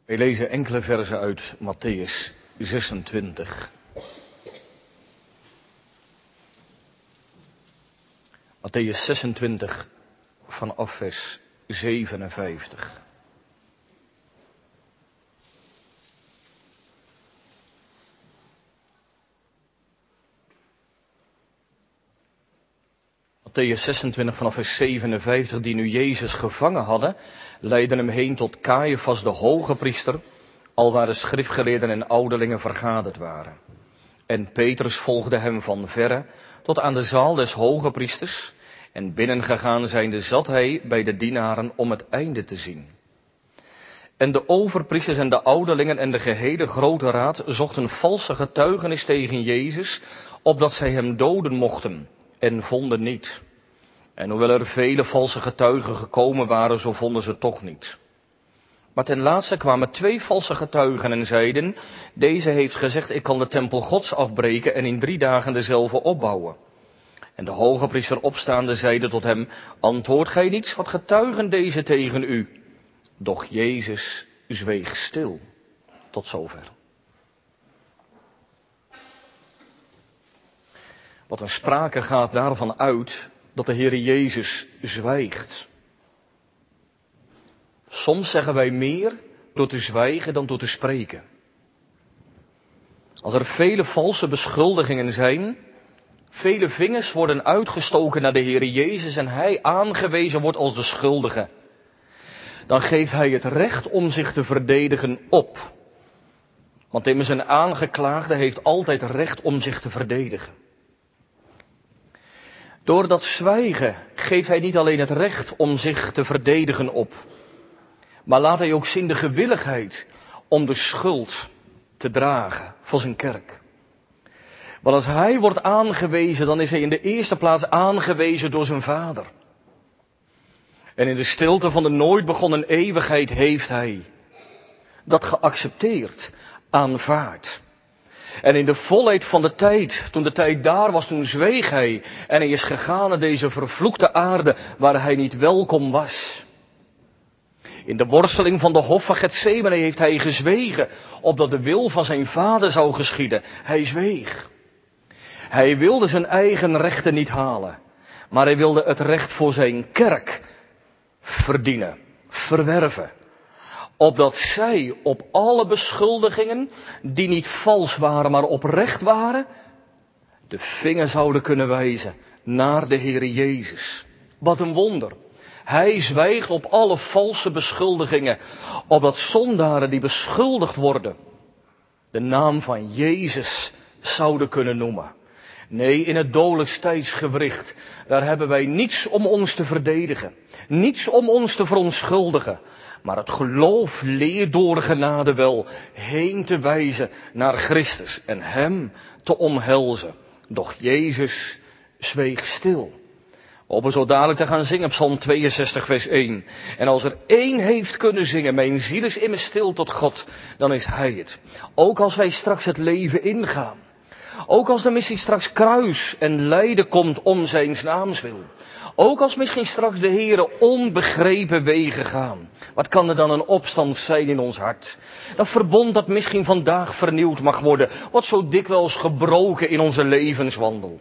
We lezen enkele verzen uit Mattheüs zesentwintig. Mattheüs zesentwintig vanaf vers zevenenvijftig. Mattheüs zesentwintig vanaf vers zevenenvijftig, die nu Jezus gevangen hadden, leidden hem heen tot Caiaphas de hoge priester, alwaar de schriftgeleerden en ouderlingen vergaderd waren. En Petrus volgde hem van verre tot aan de zaal des hoge priesters, en binnengegaan zijnde zat hij bij de dienaren om het einde te zien. En de overpriesters en de ouderlingen en de gehele grote raad zochten valse getuigenis tegen Jezus, opdat zij hem doden mochten, en vonden niet. En hoewel er vele valse getuigen gekomen waren, zo vonden ze toch niet. Maar ten laatste kwamen twee valse getuigen en zeiden, deze heeft gezegd, ik kan de tempel Gods afbreken en in drie dagen dezelfde opbouwen. En de hoge priester opstaande zeide tot hem, antwoordt gij niets, wat getuigen deze tegen u? Doch Jezus zweeg stil. Tot zover. Wat een sprake gaat daarvan uit dat de Heere Jezus zwijgt. Soms zeggen wij meer door te zwijgen dan door te spreken. Als er vele valse beschuldigingen zijn, vele vingers worden uitgestoken naar de Heere Jezus en Hij aangewezen wordt als de schuldige, dan geeft Hij het recht om zich te verdedigen op. Want immers een aangeklaagde heeft altijd recht om zich te verdedigen. Door dat zwijgen geeft hij niet alleen het recht om zich te verdedigen op, maar laat hij ook zien de gewilligheid om de schuld te dragen voor zijn kerk. Want als hij wordt aangewezen, dan is hij in de eerste plaats aangewezen door zijn Vader. En in de stilte van de nooit begonnen eeuwigheid heeft hij dat geaccepteerd, aanvaard. En in de volheid van de tijd, toen de tijd daar was, toen zweeg hij. En hij is gegaan naar deze vervloekte aarde waar hij niet welkom was. In de worsteling van de hof van Getsemane heeft hij gezwegen, opdat de wil van zijn Vader zou geschieden. Hij zweeg. Hij wilde zijn eigen rechten niet halen, maar hij wilde het recht voor zijn kerk verdienen, verwerven. Opdat zij op alle beschuldigingen, die niet vals waren, maar oprecht waren, de vinger zouden kunnen wijzen naar de Heere Jezus. Wat een wonder. Hij zwijgt op alle valse beschuldigingen, opdat zondaren die beschuldigd worden, de naam van Jezus zouden kunnen noemen. Nee, in het dodelijks tijdsgewricht, daar hebben wij niets om ons te verdedigen, niets om ons te verontschuldigen. Maar het geloof leert door genade wel heen te wijzen naar Christus en hem te omhelzen. Doch Jezus zweeg stil. Om er zo dadelijk te gaan zingen, Psalm tweeënzestig vers één. En als er één heeft kunnen zingen, mijn ziel is immers stil tot God, dan is Hij het. Ook als wij straks het leven ingaan. Ook als er misschien straks kruis en lijden komt om zijn naams wil. Ook als misschien straks de Heere onbegrepen wegen gaan. Wat kan er dan een opstand zijn in ons hart? Dat verbond dat misschien vandaag vernieuwd mag worden. Wat zo dikwijls gebroken in onze levenswandel.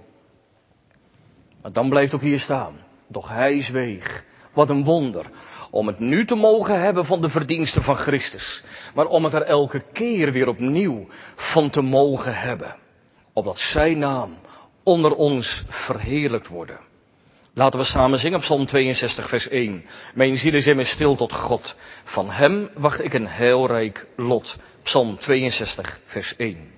Maar dan blijft ook hier staan. Doch hij zweeg. Wat een wonder. Om het nu te mogen hebben van de verdiensten van Christus. Maar om het er elke keer weer opnieuw van te mogen hebben. Opdat zijn naam onder ons verheerlijkt worden. Laten we samen zingen op Psalm tweeënzestig vers één. Mijn ziel is immers stil tot God. Van hem wacht ik een heilrijk lot. Psalm tweeënzestig vers één.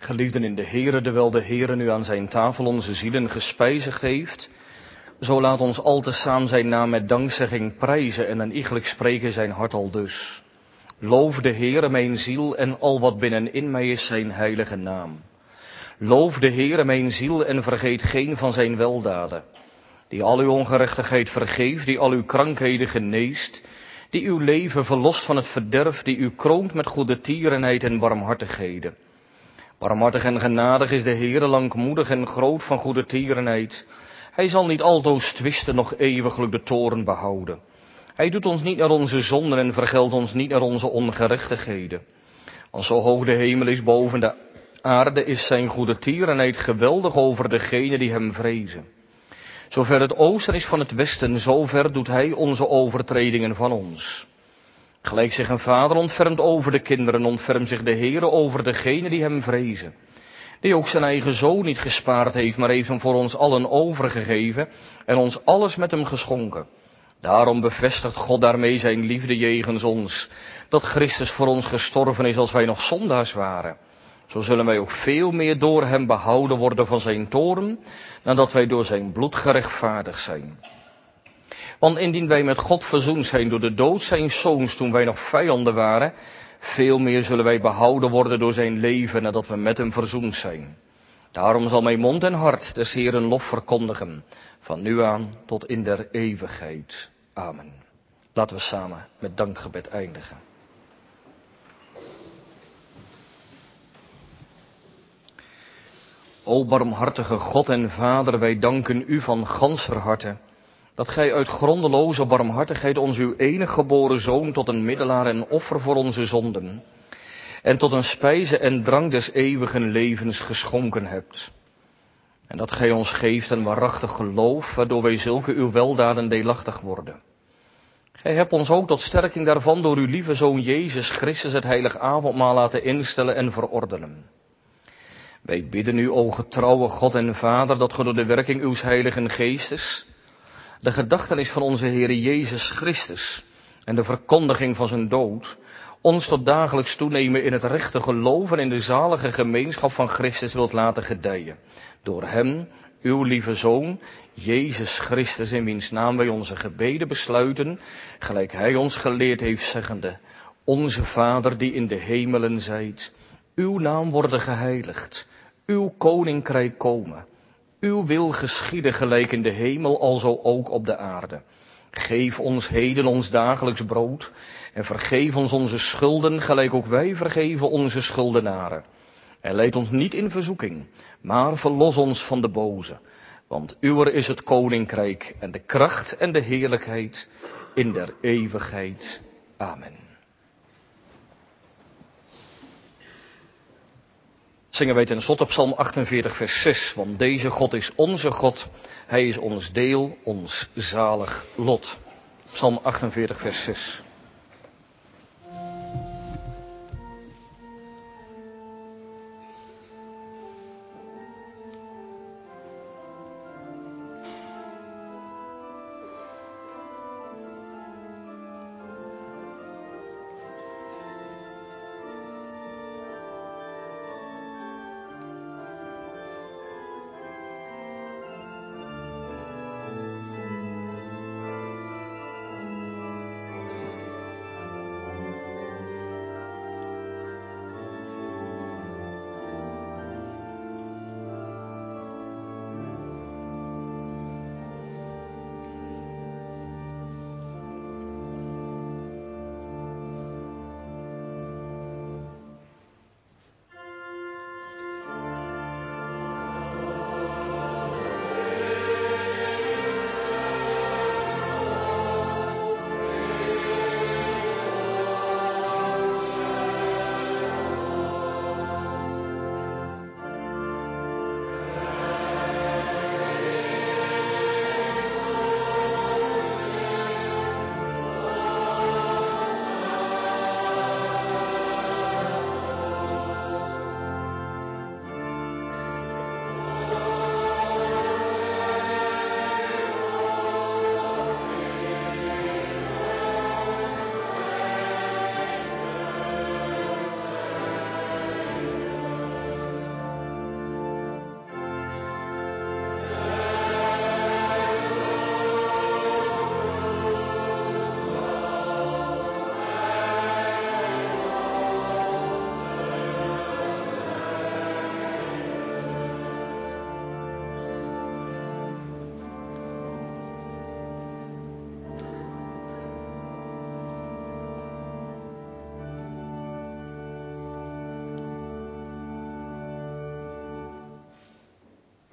Geliefden in de Heere, terwijl de Heere nu aan zijn tafel onze zielen gespijzigd heeft, zo laat ons al te saam zijn naam met dankzegging prijzen en een iegelijk spreken zijn hart al dus. Loof de Heere mijn ziel en al wat binnenin mij is zijn heilige naam. Loof de Heere mijn ziel en vergeet geen van zijn weldaden. Die al uw ongerechtigheid vergeeft, die al uw krankheden geneest, die uw leven verlost van het verderf, die u kroont met goede tierenheid en barmhartigheden. Barmhartig en genadig is de Heere, langmoedig en groot van goede tierenheid. Hij zal niet altoos twisten, nog eeuwiglijk de toorn behouden. Hij doet ons niet naar onze zonden en vergeldt ons niet naar onze ongerechtigheden. Want zo hoog de hemel is boven de aarde, is zijn goede tierenheid geweldig over degenen die hem vrezen. Zover het oosten is van het westen, zover doet hij onze overtredingen van ons. Gelijk zich een vader ontfermt over de kinderen, ontfermt zich de Heere over degenen die hem vrezen. Die ook zijn eigen zoon niet gespaard heeft, maar heeft hem voor ons allen overgegeven en ons alles met hem geschonken. Daarom bevestigt God daarmee zijn liefde jegens ons, dat Christus voor ons gestorven is als wij nog zondaars waren. Zo zullen wij ook veel meer door hem behouden worden van zijn toorn, nadat wij door zijn bloed gerechtvaardigd zijn. Want indien wij met God verzoend zijn door de dood zijns zoons toen wij nog vijanden waren, veel meer zullen wij behouden worden door zijn leven nadat we met hem verzoend zijn. Daarom zal mijn mond en hart des Heeren lof verkondigen, van nu aan tot in der eeuwigheid. Amen. Laten we samen met dankgebed eindigen. O barmhartige God en Vader, wij danken u van ganser harte, dat gij uit grondeloze barmhartigheid ons uw enige geboren Zoon tot een middelaar en offer voor onze zonden, en tot een spijze en drank des eeuwigen levens geschonken hebt. En dat gij ons geeft een waarachtig geloof, waardoor wij zulke uw weldaden deelachtig worden. Gij hebt ons ook tot sterking daarvan door uw lieve Zoon Jezus Christus het heilig avondmaal laten instellen en verordenen. Wij bidden u, o getrouwe God en Vader, dat ge door de werking uws heiligen geestes de gedachtenis van onze Heere Jezus Christus en de verkondiging van zijn dood ons tot dagelijks toenemen in het rechte geloof en in de zalige gemeenschap van Christus wilt laten gedijen. Door hem, uw lieve Zoon, Jezus Christus, in wiens naam wij onze gebeden besluiten, gelijk hij ons geleerd heeft, zeggende: Onze Vader die in de hemelen zijt, uw naam worden geheiligd, uw koninkrijk komen. Uw wil geschieden gelijk in de hemel, alzo ook op de aarde. Geef ons heden ons dagelijks brood en vergeef ons onze schulden, gelijk ook wij vergeven onze schuldenaren. En leid ons niet in verzoeking, maar verlos ons van de boze. Want uwer is het koninkrijk en de kracht en de heerlijkheid in der eeuwigheid. Amen. Zingen wij ten slotte Psalm achtenveertig vers zes, want deze God is onze God, hij is ons deel, ons zalig lot. Psalm achtenveertig vers zes.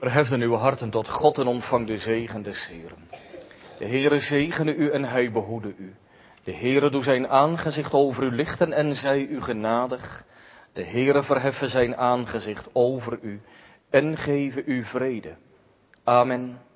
Verhef dan uw harten tot God en ontvang de zegen des Heeren. De Heere zegene u en hij behoede u. De Heere doe zijn aangezicht over u lichten en zij u genadig. De Heere verheffe zijn aangezicht over u en geven u vrede. Amen.